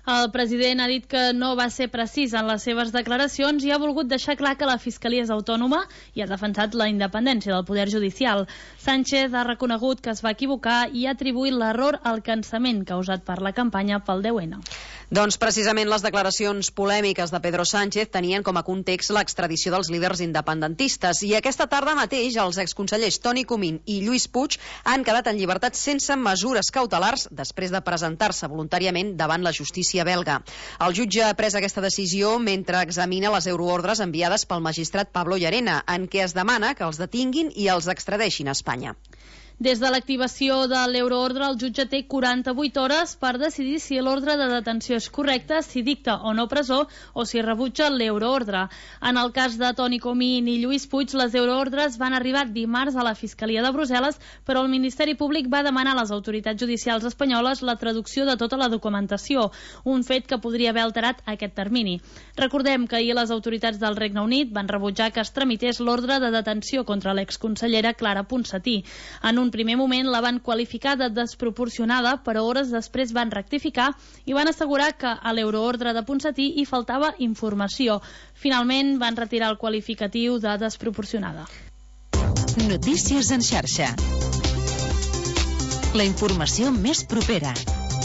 El president ha dit que no va ser precís en les seves declaracions i ha volgut deixar clar que la Fiscalia és autònoma i ha defensat la independència del Poder Judicial. Sánchez ha reconegut que es va equivocar i ha atribuït l'error al cansament causat per la campanya pel deu ene. Doncs precisament les declaracions polèmiques de Pedro Sánchez tenien com a context l'extradició dels líders independentistes i aquesta tarda mateix els exconsellers Toni Comín i Lluís Puig han quedat en llibertat sense mesures cautelars després de presentar-se voluntàriament davant la justícia belga. El jutge ha pres aquesta decisió mentre examina les euroordres enviades pel magistrat Pablo Llarena, en què es demana que els detinguin i els extradeixin a Espanya. Des de l'activació de l'euroordre, el jutge té quaranta-vuit hores per decidir si l'ordre de detenció és correcte, si dicta o no presó o si rebutja l'euroordre. En el cas de Toni Comín i Lluís Puig, les euroordres van arribar dimarts a la Fiscalia de Brussel·les, però el Ministeri Públic va demanar a les autoritats judicials espanyoles la traducció de tota la documentació, un fet que podria haver alterat aquest termini. Recordem que ahir les autoritats del Regne Unit van rebutjar que es tramités l'ordre de detenció contra l'exconsellera Clara Ponsatí. En un primer moment la van qualificar de desproporcionada, però hores després van rectificar i van assegurar que a l'euroordre de Ponsatí hi faltava informació. Finalment van retirar el qualificatiu de desproporcionada. Notícies en xarxa. La informació més propera.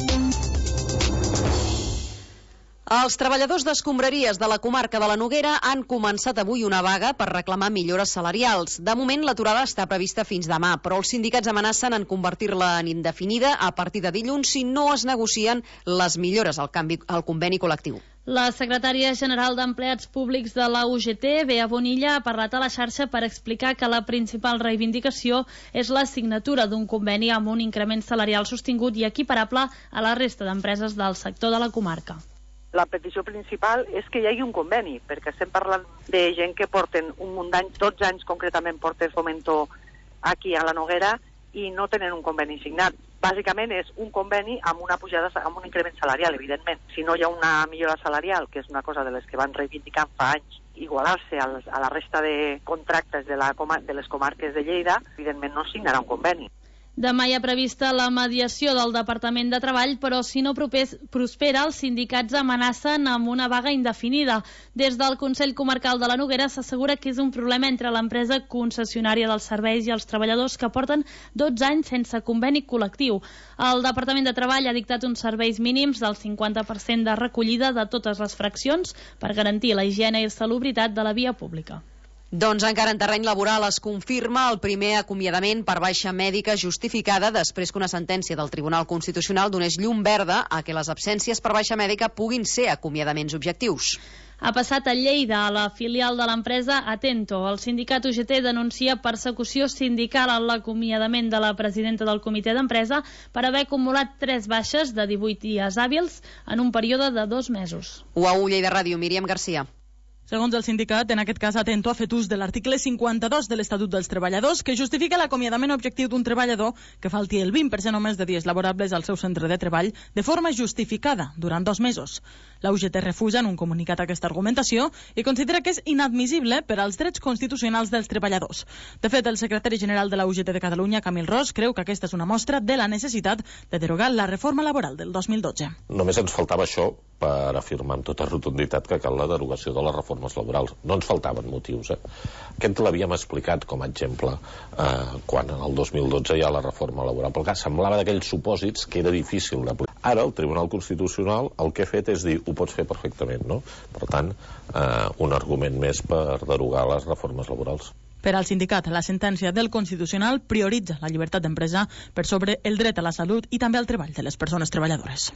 Els treballadors d'escombraries de la comarca de la Noguera han començat avui una vaga per reclamar millores salarials. De moment, l'aturada està prevista fins demà, però els sindicats amenacen en convertir-la en indefinida a partir de dilluns si no es negocien les millores al, canvi, al conveni col·lectiu. La secretària general d'Empleats Públics de la U G T, Bea Bonilla, ha parlat a la xarxa per explicar que la principal reivindicació és la signatura d'un conveni amb un increment salarial sostingut i equiparable a la resta d'empreses del sector de la comarca. La petició principal és que hi hagi un conveni, perquè estem parlant de gent que porten un munt d'anys, dotze anys concretament porten Fomento aquí a la Noguera i no tenen un conveni signat. Bàsicament és un conveni amb una pujada, amb un increment salarial, evidentment. Si no hi ha una millora salarial, que és una cosa de les que van reivindicant fa anys, igualar-se a la resta de contractes de, la, de les comarques de Lleida, evidentment no signarà un conveni. Demà hi ha prevista la mediació del Departament de Treball, però si no prospera, els sindicats amenacen amb una vaga indefinida. Des del Consell Comarcal de la Noguera s'assegura que és un problema entre l'empresa concessionària dels serveis i els treballadors que porten dotze anys sense conveni col·lectiu. El Departament de Treball ha dictat uns serveis mínims del cinquanta per cent de recollida de totes les fraccions per garantir la higiene i salubritat de la via pública. Doncs encara en terreny laboral es confirma el primer acomiadament per baixa mèdica justificada després que una sentència del Tribunal Constitucional donés llum verda a que les absències per baixa mèdica puguin ser acomiadaments objectius. Ha passat a Lleida, a la filial de l'empresa Atento. El sindicat U G T denuncia persecució sindical en l'acomiadament de la presidenta del comitè d'empresa per haver acumulat tres baixes de divuit dies hàbils en un període de dos mesos. U A U Lleida Ràdio, Míriam Garcia. Segons el sindicat, en aquest cas Atento ha fet ús de l'article cinquanta-dos de l'Estatut dels Treballadors que justifica l'acomiadament objectiu d'un treballador que falti el vint per cent o més de dies laborables al seu centre de treball de forma justificada durant dos mesos. La U G T refusa en un comunicat aquesta argumentació i considera que és inadmissible per als drets constitucionals dels treballadors. De fet, el secretari general de la U G T de Catalunya, Camil Ros, creu que aquesta és una mostra de la necessitat de derogar la reforma laboral del dos mil dotze. Només ens faltava això per afirmar amb tota rotunditat que cal la derogació de les reformes laborals. No ens faltaven motius. Eh? Aquest l'havíem explicat com a exemple eh, quan en el dos mil dotze hi ha la reforma laboral. Perquè semblava d'aquells supòsits que era difícil d'aplicar. Ara el Tribunal Constitucional el que ha fet és dir ho pots fer perfectament. No? Per tant, eh, un argument més per derogar les reformes laborals. Per al sindicat, la sentència del Constitucional prioritza la llibertat d'empresa per sobre el dret a la salut i també al treball de les persones treballadores.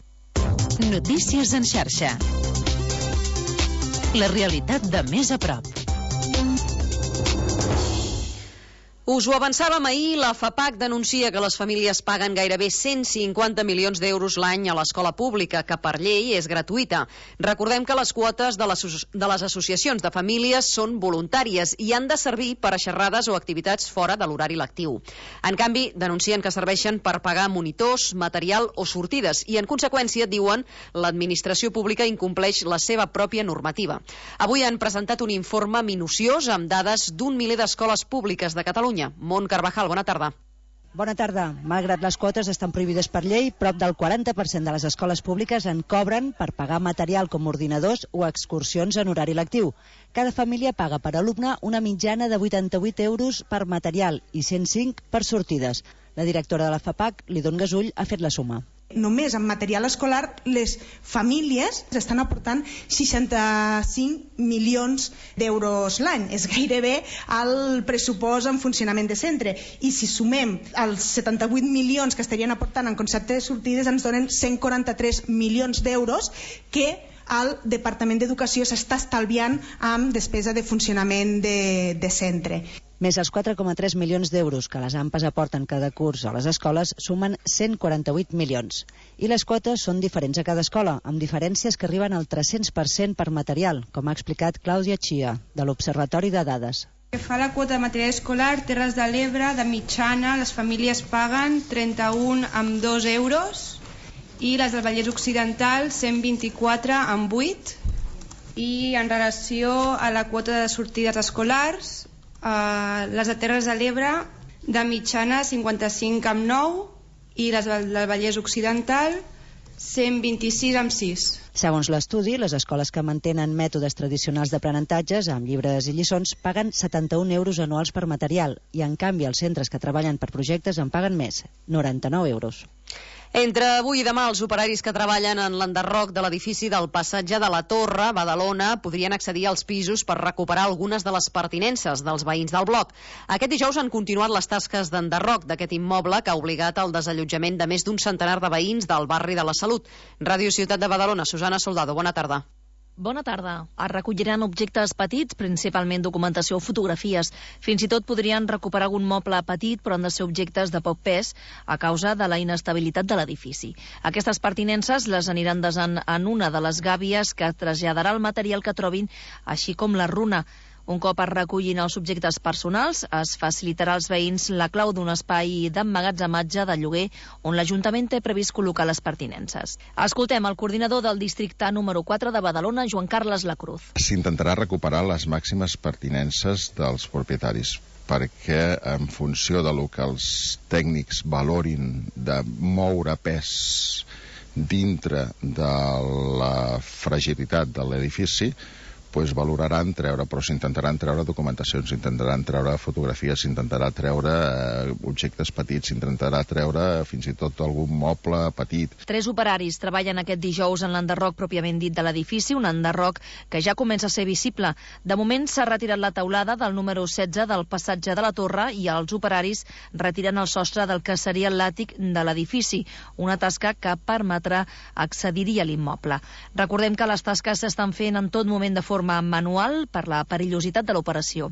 Notícies en xarxa. La realitat de més a prop. Us ho avançàvem ahir, la FAPAC denuncia que les famílies paguen gairebé cent cinquanta milions d'euros l'any a l'escola pública, que per llei és gratuïta. Recordem que les quotes de les, de les associacions de famílies són voluntàries i han de servir per a xerrades o activitats fora de l'horari lectiu. En canvi, denuncien que serveixen per pagar monitors, material o sortides i, en conseqüència, diuen, l'administració pública incompleix la seva pròpia normativa. Avui han presentat un informe minuciós amb dades d'un miler d'escoles públiques de Catalunya. Mont Carvajal, bona tarda. Bona tarda. Malgrat les quotes estan prohibides per llei, prop del quaranta per cent de les escoles públiques en cobren per pagar material com ordinadors o excursions en horari lectiu. Cada família paga per alumne una mitjana de vuitanta-vuit euros per material i cent cinc per sortides. La directora de la FAPAC, Lidon Gasull, ha fet la suma. Només en material escolar les famílies estan aportant seixanta-cinc milions d'euros l'any. És gairebé el pressupost en funcionament de centre. I si sumem els setanta-vuit milions que estarien aportant en concepte de sortides, ens donen cent quaranta-tres milions d'euros que el Departament d'Educació s'està estalviant amb despesa de funcionament de, de centre. Més els quatre coma tres milions d'euros que les AMPAs aporten cada curs a les escoles sumen cent quaranta-vuit milions. I les quotes són diferents a cada escola, amb diferències que arriben al tres-cents per cent per material, com ha explicat Clàudia Chia, de l'Observatori de Dades. Que fa la quota de material escolar, Terres de l'Ebre, de mitjana, les famílies paguen trenta-un amb dos euros i les del Vallès Occidental cent vint-i-quatre amb vuit. I en relació a la quota de sortides escolars, Uh, les de Terres de l'Ebre de mitjana cinquanta-cinc amb nou i les del Vallès Occidental cent vint-i-sis amb sis. Segons l'estudi, les escoles que mantenen mètodes tradicionals d'aprenentatges amb llibres i lliçons paguen setanta-un euros anuals per material i en canvi els centres que treballen per projectes en paguen més, noranta-nou euros. Entre avui i demà, els operaris que treballen en l'enderroc de l'edifici del Passatge de la Torre, Badalona, podrien accedir als pisos per recuperar algunes de les pertinences dels veïns del bloc. Aquest dijous han continuat les tasques d'enderroc d'aquest immoble que ha obligat al desallotjament de més d'un centenar de veïns del barri de la Salut. Ràdio Ciutat de Badalona, Susana Soldado, bona tarda. Bona tarda. Es recolliran objectes petits, principalment documentació o fotografies. Fins i tot podrien recuperar algun moble petit, però han de ser objectes de poc pes a causa de la inestabilitat de l'edifici. Aquestes pertinences les aniran desant en una de les gàbies que traslladarà el material que trobin, així com la runa. Un cop es recullin els objectes personals, es facilitarà als veïns la clau d'un espai d'emmagatzematge de lloguer on l'Ajuntament té previst col·locar les pertinences. Escoltem el coordinador del districte número quatre de Badalona, Joan Carles Lacruz. S'intentarà recuperar les màximes pertinences dels propietaris, perquè en funció de lo que els tècnics valorin de moure pes dintre de la fragilitat de l'edifici, pues valoraran treure, però s'intentaran treure documentacions, s'intentaran treure fotografies, s'intentarà treure eh, objectes petits, s'intentarà treure fins i tot algun moble petit. Tres operaris treballen aquest dijous en l'enderroc pròpiament dit de l'edifici, un enderroc que ja comença a ser visible. De moment s'ha retirat la teulada del número setze del Passatge de la Torre i els operaris retiren el sostre del que seria l'àtic de l'edifici, una tasca que permetrà accedir-hi a l'immoble. Recordem que les tasques s'estan fent en tot moment de forma manual per la perillositat de l'operació.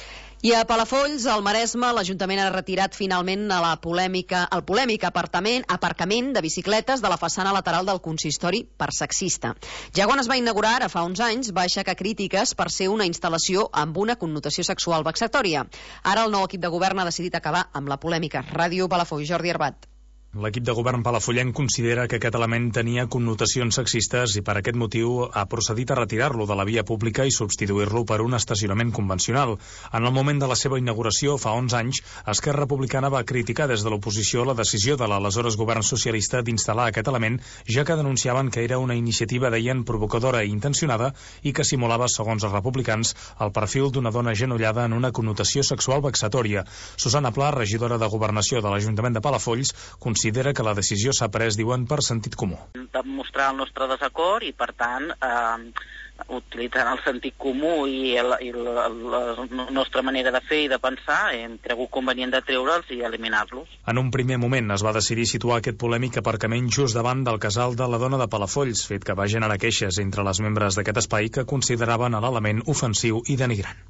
I a Palafolls, al Maresme, l'Ajuntament ha retirat finalment a la polèmica, el polèmic apartament, aparcament de bicicletes de la façana lateral del consistori per sexista. Ja quan es va inaugurar, ara fa uns anys, va aixecar crítiques per ser una instal·lació amb una connotació sexual vexatòria. Ara el nou equip de govern ha decidit acabar amb la polèmica. Ràdio Palafolls, Jordi Arbat. L'equip de govern palafollenc considera que aquest element tenia connotacions sexistes i per aquest motiu ha procedit a retirar-lo de la via pública i substituir-lo per un estacionament convencional. En el moment de la seva inauguració, fa onze anys, Esquerra Republicana va criticar des de l'oposició la decisió de l'aleshores govern socialista d'instal·lar aquest element, ja que denunciaven que era una iniciativa, deien, provocadora i intencionada i que simulava, segons els republicans, el perfil d'una dona genollada en una connotació sexual vexatòria. Susana Pla, regidora de Governació de l'Ajuntament de Palafolls, considera que la decisió s'ha pres, diuen, per sentit comú. Vam mostrar el nostre desacord i, per tant, eh, utilitzant el sentit comú i, el, i la, la nostra manera de fer i de pensar, hem cregut convenient de treure'ls i eliminar-los. En un primer moment es va decidir situar aquest polèmic aparcament just davant del casal de la dona de Palafolls, fet que va generar queixes entre les membres d'aquest espai que consideraven l'element ofensiu i denigrant.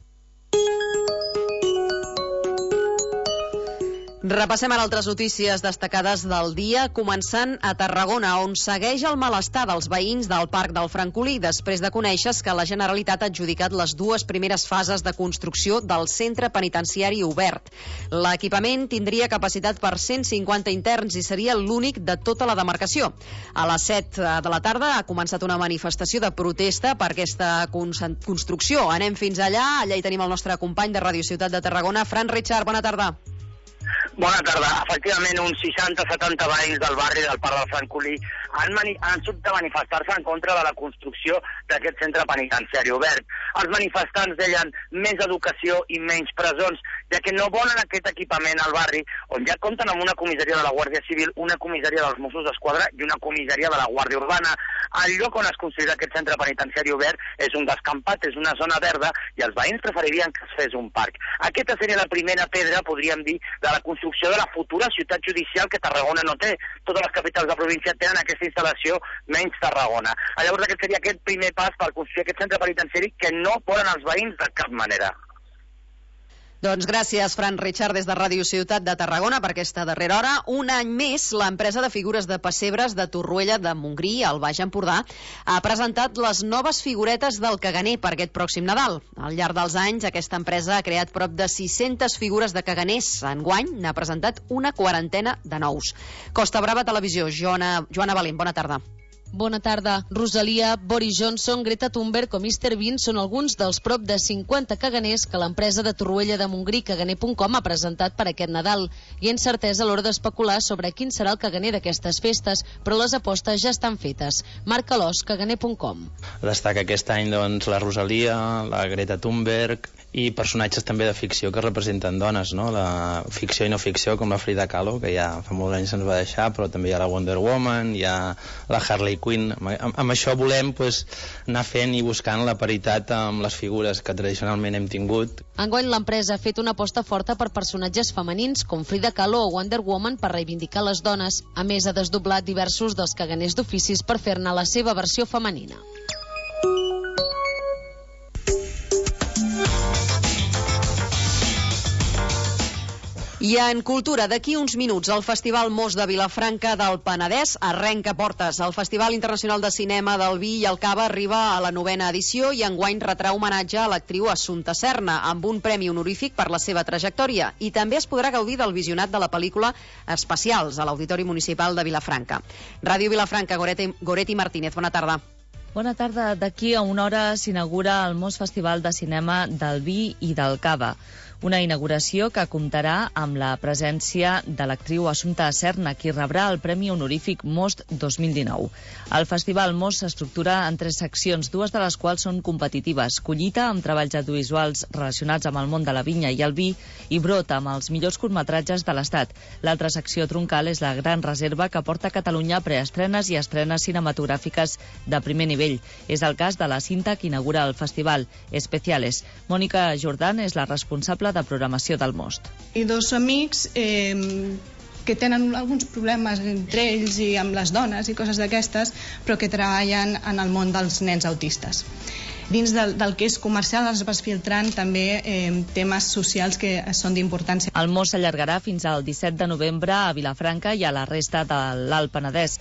Repassem ara altres notícies destacades del dia, començant a Tarragona, on segueix el malestar dels veïns del Parc del Francolí, després de conèixer que la Generalitat ha adjudicat les dues primeres fases de construcció del centre penitenciari obert. L'equipament tindria capacitat per cent cinquanta interns i seria l'únic de tota la demarcació. A les set de la tarda ha començat una manifestació de protesta per aquesta construcció. Anem fins allà, allà hi tenim el nostre company de Ràdio Ciutat de Tarragona, Fran Richard, bona tarda. Bona tarda. Efectivament, uns seixanta setanta veïns del barri del Parc del Francolí han, mani han sortit a manifestar-se en contra de la construcció d'aquest centre penitenciari obert. Els manifestants deien més educació i menys presons, ja que no volen aquest equipament al barri, on ja compten amb una comissaria de la Guàrdia Civil, una comissaria dels Mossos d'Esquadra i una comissaria de la Guàrdia Urbana. El lloc on es construirà aquest centre penitenciari obert és un descampat, és una zona verda, i els veïns preferirien que es fes un parc. Aquesta seria la primera pedra, podríem dir, de la construcció de la futura ciutat judicial que Tarragona no té. Totes les capitals de província tenen aquesta instal·lació, menys Tarragona. Llavors aquest seria aquest primer pas per construir aquest centre penitenciari que no volen els veïns de cap manera. Doncs gràcies, Fran Richard, des de Ràdio Ciutat de Tarragona, per aquesta darrera hora. Un any més, l'empresa de figures de pessebres de Torroella de Montgrí, al Baix Empordà, ha presentat les noves figuretes del caganer per aquest pròxim Nadal. Al llarg dels anys, aquesta empresa ha creat prop de sis-centes figures de caganers. Enguany n'ha presentat una quarantena de nous. Costa Brava Televisió, Joana, Joana Valent, bona tarda. Bona tarda. Rosalia, Boris Johnson, Greta Thunberg o mister Bean són alguns dels prop de cinquanta caganers que l'empresa de Torroella de Montgrí, caganer punt com, ha presentat per aquest Nadal. Hi ha incertesa a l'hora d'especular sobre quin serà el caganer d'aquestes festes, però les apostes ja estan fetes. Marc Alòs, caganer punt com. Destaca aquest any doncs, la Rosalia, la Greta Thunberg i personatges també de ficció que representen dones, no? La ficció i no ficció, com la Frida Kahlo, que ja fa molts anys ens va deixar, però també hi ha la Wonder Woman, hi ha la Harley Quinn. Amb, amb això volem pues, anar fent i buscant la paritat amb les figures que tradicionalment hem tingut. Enguany l'empresa ha fet una aposta forta per personatges femenins com Frida Kahlo o Wonder Woman per reivindicar les dones. A més, ha desdoblat diversos dels caganers d'oficis per fer-ne la seva versió femenina. I en cultura, d'aquí uns minuts, el Festival Mos de Vilafranca del Penedès arrenca portes. El Festival Internacional de Cinema del Vi i el Cava arriba a la novena edició i enguany retrà homenatge a l'actriu Assumpta Serna, amb un premi honorífic per la seva trajectòria. I també es podrà gaudir del visionat de la pel·lícula Especials a l'Auditori Municipal de Vilafranca. Ràdio Vilafranca, Goretti, Goretti Martínez, bona tarda. Bona tarda. D'aquí a una hora s'inaugura el Mos Festival de Cinema del Vi i del Cava. Una inauguració que comptarà amb la presència de l'actriu Assumpta Serna, qui rebrà el Premi Honorífic Most dos mil dinou. El Festival Most s'estructura en tres seccions, dues de les quals són competitives. Collita, amb treballs audiovisuals relacionats amb el món de la vinya i el vi, i Brota, amb els millors curtmetratges de l'Estat. L'altra secció troncal és la Gran Reserva, que porta a Catalunya preestrenes i estrenes cinematogràfiques de primer nivell. És el cas de la cinta que inaugura el festival, Especiales. Mònica Jordan és la responsable de programació del Most. I dos amics eh, que tenen alguns problemes entre ells i amb les dones i coses d'aquestes, però que treballen en el món dels nens autistes. Dins del, del que és comercial es va filtrant també eh, temes socials que són d'importància. El Most s'allargarà fins al disset de novembre a Vilafranca i a la resta de l'Alt Penedès.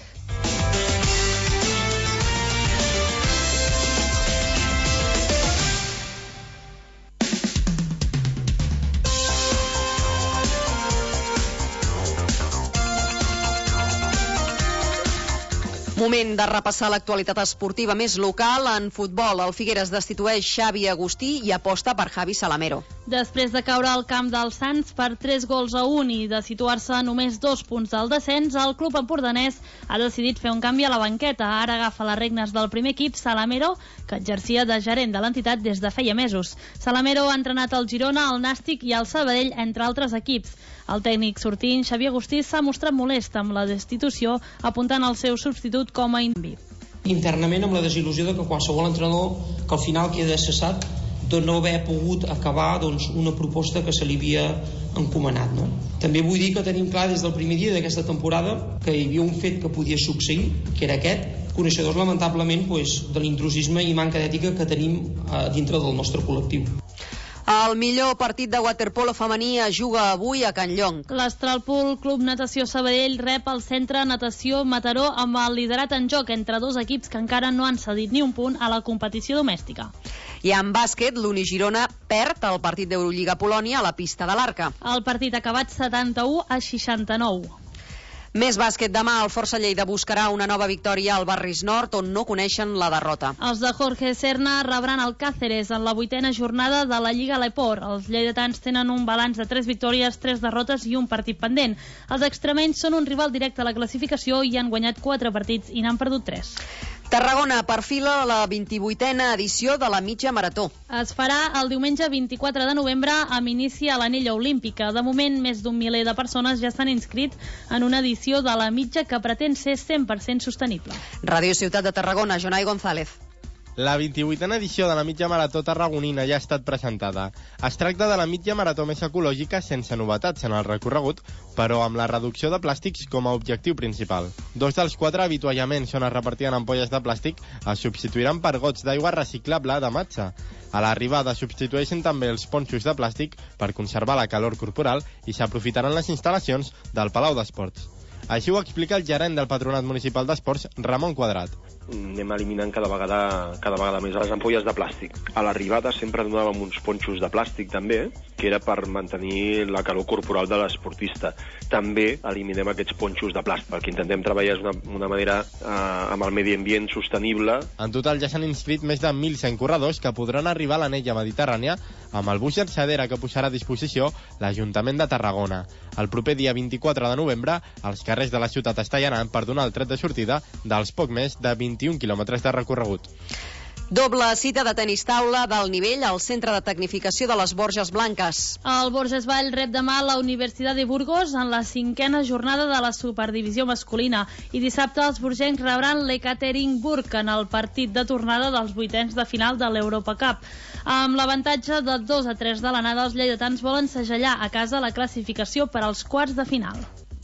Moment de repassar l'actualitat esportiva més local. En futbol, el Figueres destitueix Xavi Agustí i aposta per Javi Salamero. Després de caure al camp dels Sants per tres gols a un i de situar-se a només dos punts del descens, el club empordanès ha decidit fer un canvi a la banqueta. Ara agafa les regnes del primer equip Salamero, que exercia de gerent de l'entitat des de feia mesos. Salamero ha entrenat el Girona, el Nàstic i el Sabadell, entre altres equips. El tècnic sortint, Xavi Agustí, s'ha mostrat molest amb la destitució, apuntant al seu substitut com a invi. Internament amb la desil·lusió de que qualsevol entrenador que al final queda cessat de no haver pogut acabar doncs, una proposta que se li havia encomanat. No? També vull dir que tenim clar des del primer dia d'aquesta temporada que hi havia un fet que podia succeir, que era aquest, coneixedors lamentablement pues, de l'intrusisme i manca d'ètica que tenim eh, dintre del nostre col·lectiu. El millor partit de waterpolo femení es juga avui a Can Llong. L'Astralpool Club Natació Sabadell rep el Centre Natació Mataró amb el liderat en joc entre dos equips que encara no han cedit ni un punt a la competició domèstica. I en bàsquet, l'Uni Girona perd el partit d'Eurolliga Polònia a la pista de l'Arca. El partit ha acabat setanta-u a seixanta-nou. Més bàsquet. Demà el Força Lleida buscarà una nova victòria al Barris Nord, on no coneixen la derrota. Els de Jorge Serna rebran el Cáceres en la vuitena jornada de la Lliga Leport. Els lleidatans tenen un balanç de tres victòries, tres derrotes i un partit pendent. Els extremenys són un rival directe a la classificació i han guanyat quatre partits i n'han perdut tres. Tarragona perfila la vint-i-vuitena edició de la mitja marató. Es farà el diumenge vint-i-quatre de novembre amb inici a l'Anella Olímpica. De moment, més d'un miler de persones ja s'han inscrit en una edició de la mitja que pretén ser cent per cent sostenible. Ràdio Ciutat de Tarragona, Jonai González. La vint-i-vuitena edició de la mitja marató tarragonina ja ha estat presentada. Es tracta de la mitja marató més ecològica sense novetats en el recorregut, però amb la reducció de plàstics com a objectiu principal. Dos dels quatre avituallaments on es repartien ampolles de plàstic es substituiran per gots d'aigua reciclable de matxa. A l'arribada substitueixen també els ponxos de plàstic per conservar la calor corporal i s'aprofitaran les instal·lacions del Palau d'Esports. Així ho explica el gerent del Patronat Municipal d'Esports, Ramon Quadrat. Anem eliminant cada vegada, cada vegada més les ampolles de plàstic. A l'arribada sempre donàvem uns ponxos de plàstic també, que era per mantenir la calor corporal de l'esportista. També eliminem aquests ponxos de plàstic. El que intentem treballar és una, una manera eh, amb el medi ambient sostenible. En total ja s'han inscrit més de mil cent corredors que podran arribar a l'anella mediterrània amb el bus llançadera que posarà a disposició l'Ajuntament de Tarragona. El proper dia vint-i-quatre de novembre, els carrers de la ciutat es tallaran per donar el tret de sortida dels poc més de vint-i-un quilòmetres de recorregut. Doble cita de tenis taula del nivell al Centre de Tecnificació de les Borges Blanques. El Borges Vall rep demà la Universitat de Burgos en la cinquena jornada de la Superdivisió masculina i dissabte els burgencs rebran l'Ekaterinburg en el partit de tornada dels vuitens de final de l'Europa Cup. Amb l'avantatge de dos a tres de l'anada, els lleidatans volen segellar a casa la classificació per als quarts de final.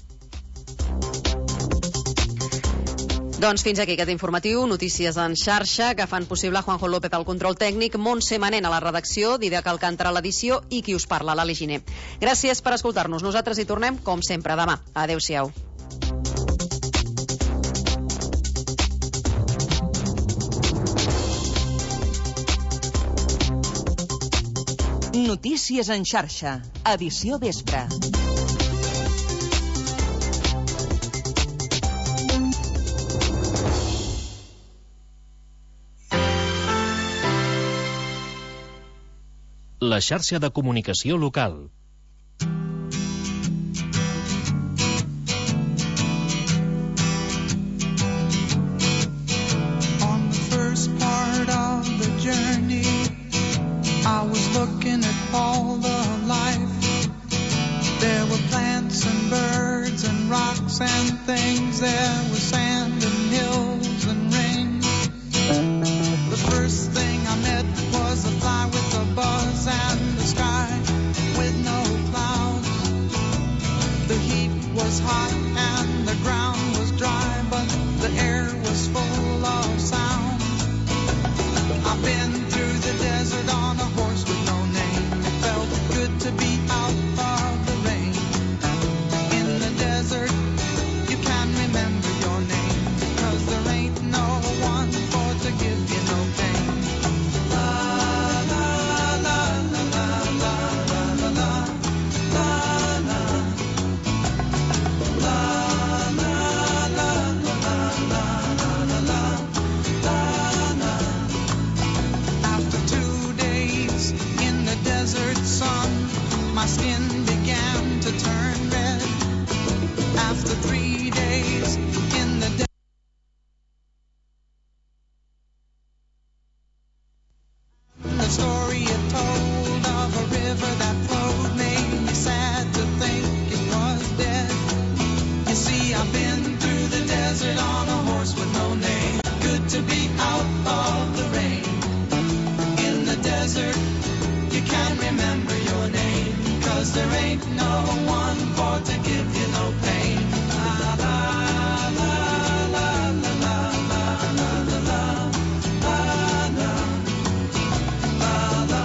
Doncs fins aquí aquest informatiu, notícies en xarxa que fan possible Juanjo López al control tècnic, Montse Manent a la redacció, Didac Alcántara a l'edició i qui us parla, l'Ali Giner. Gràcies per escoltar-nos. Nosaltres hi tornem, com sempre, demà. Adéu-siau. Notícies en xarxa, edició vespre. La xarxa de comunicació local. On the first part of the journey, I was looking at all the life. There were plants and birds and rocks and things. There was sand and hills and rain. The first thing I met was a fly with a buzz and the sky with no clouds. The heat was hot and the ground was dry, but the air was full of sound. I've been through the desert on a horse with no name. It felt good to be out of the rain. In the desert, you can remember your name, 'cause there ain't no one for to give you no pain. My skin began to turn red. After three days in the desert, the story it told of a river that flowed made me sad to think it was dead. You see, I've been through the desert on a horse with no name. Good to be out of the rain. In the desert, you can't remember your name, 'cause there ain't no one for to give you no pain. La la la la la la la la la la la la la la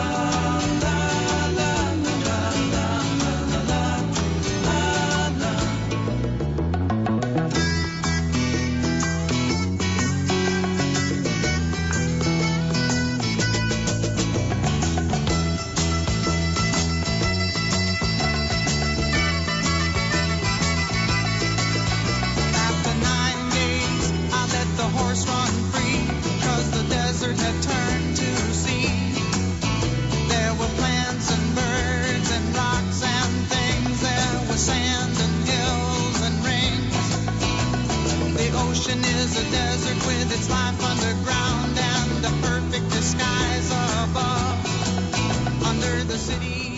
turned to see. There were plants and birds and rocks and things. There was sand and hills and rings. The ocean is a desert with its life underground and a perfect disguise above. Under the city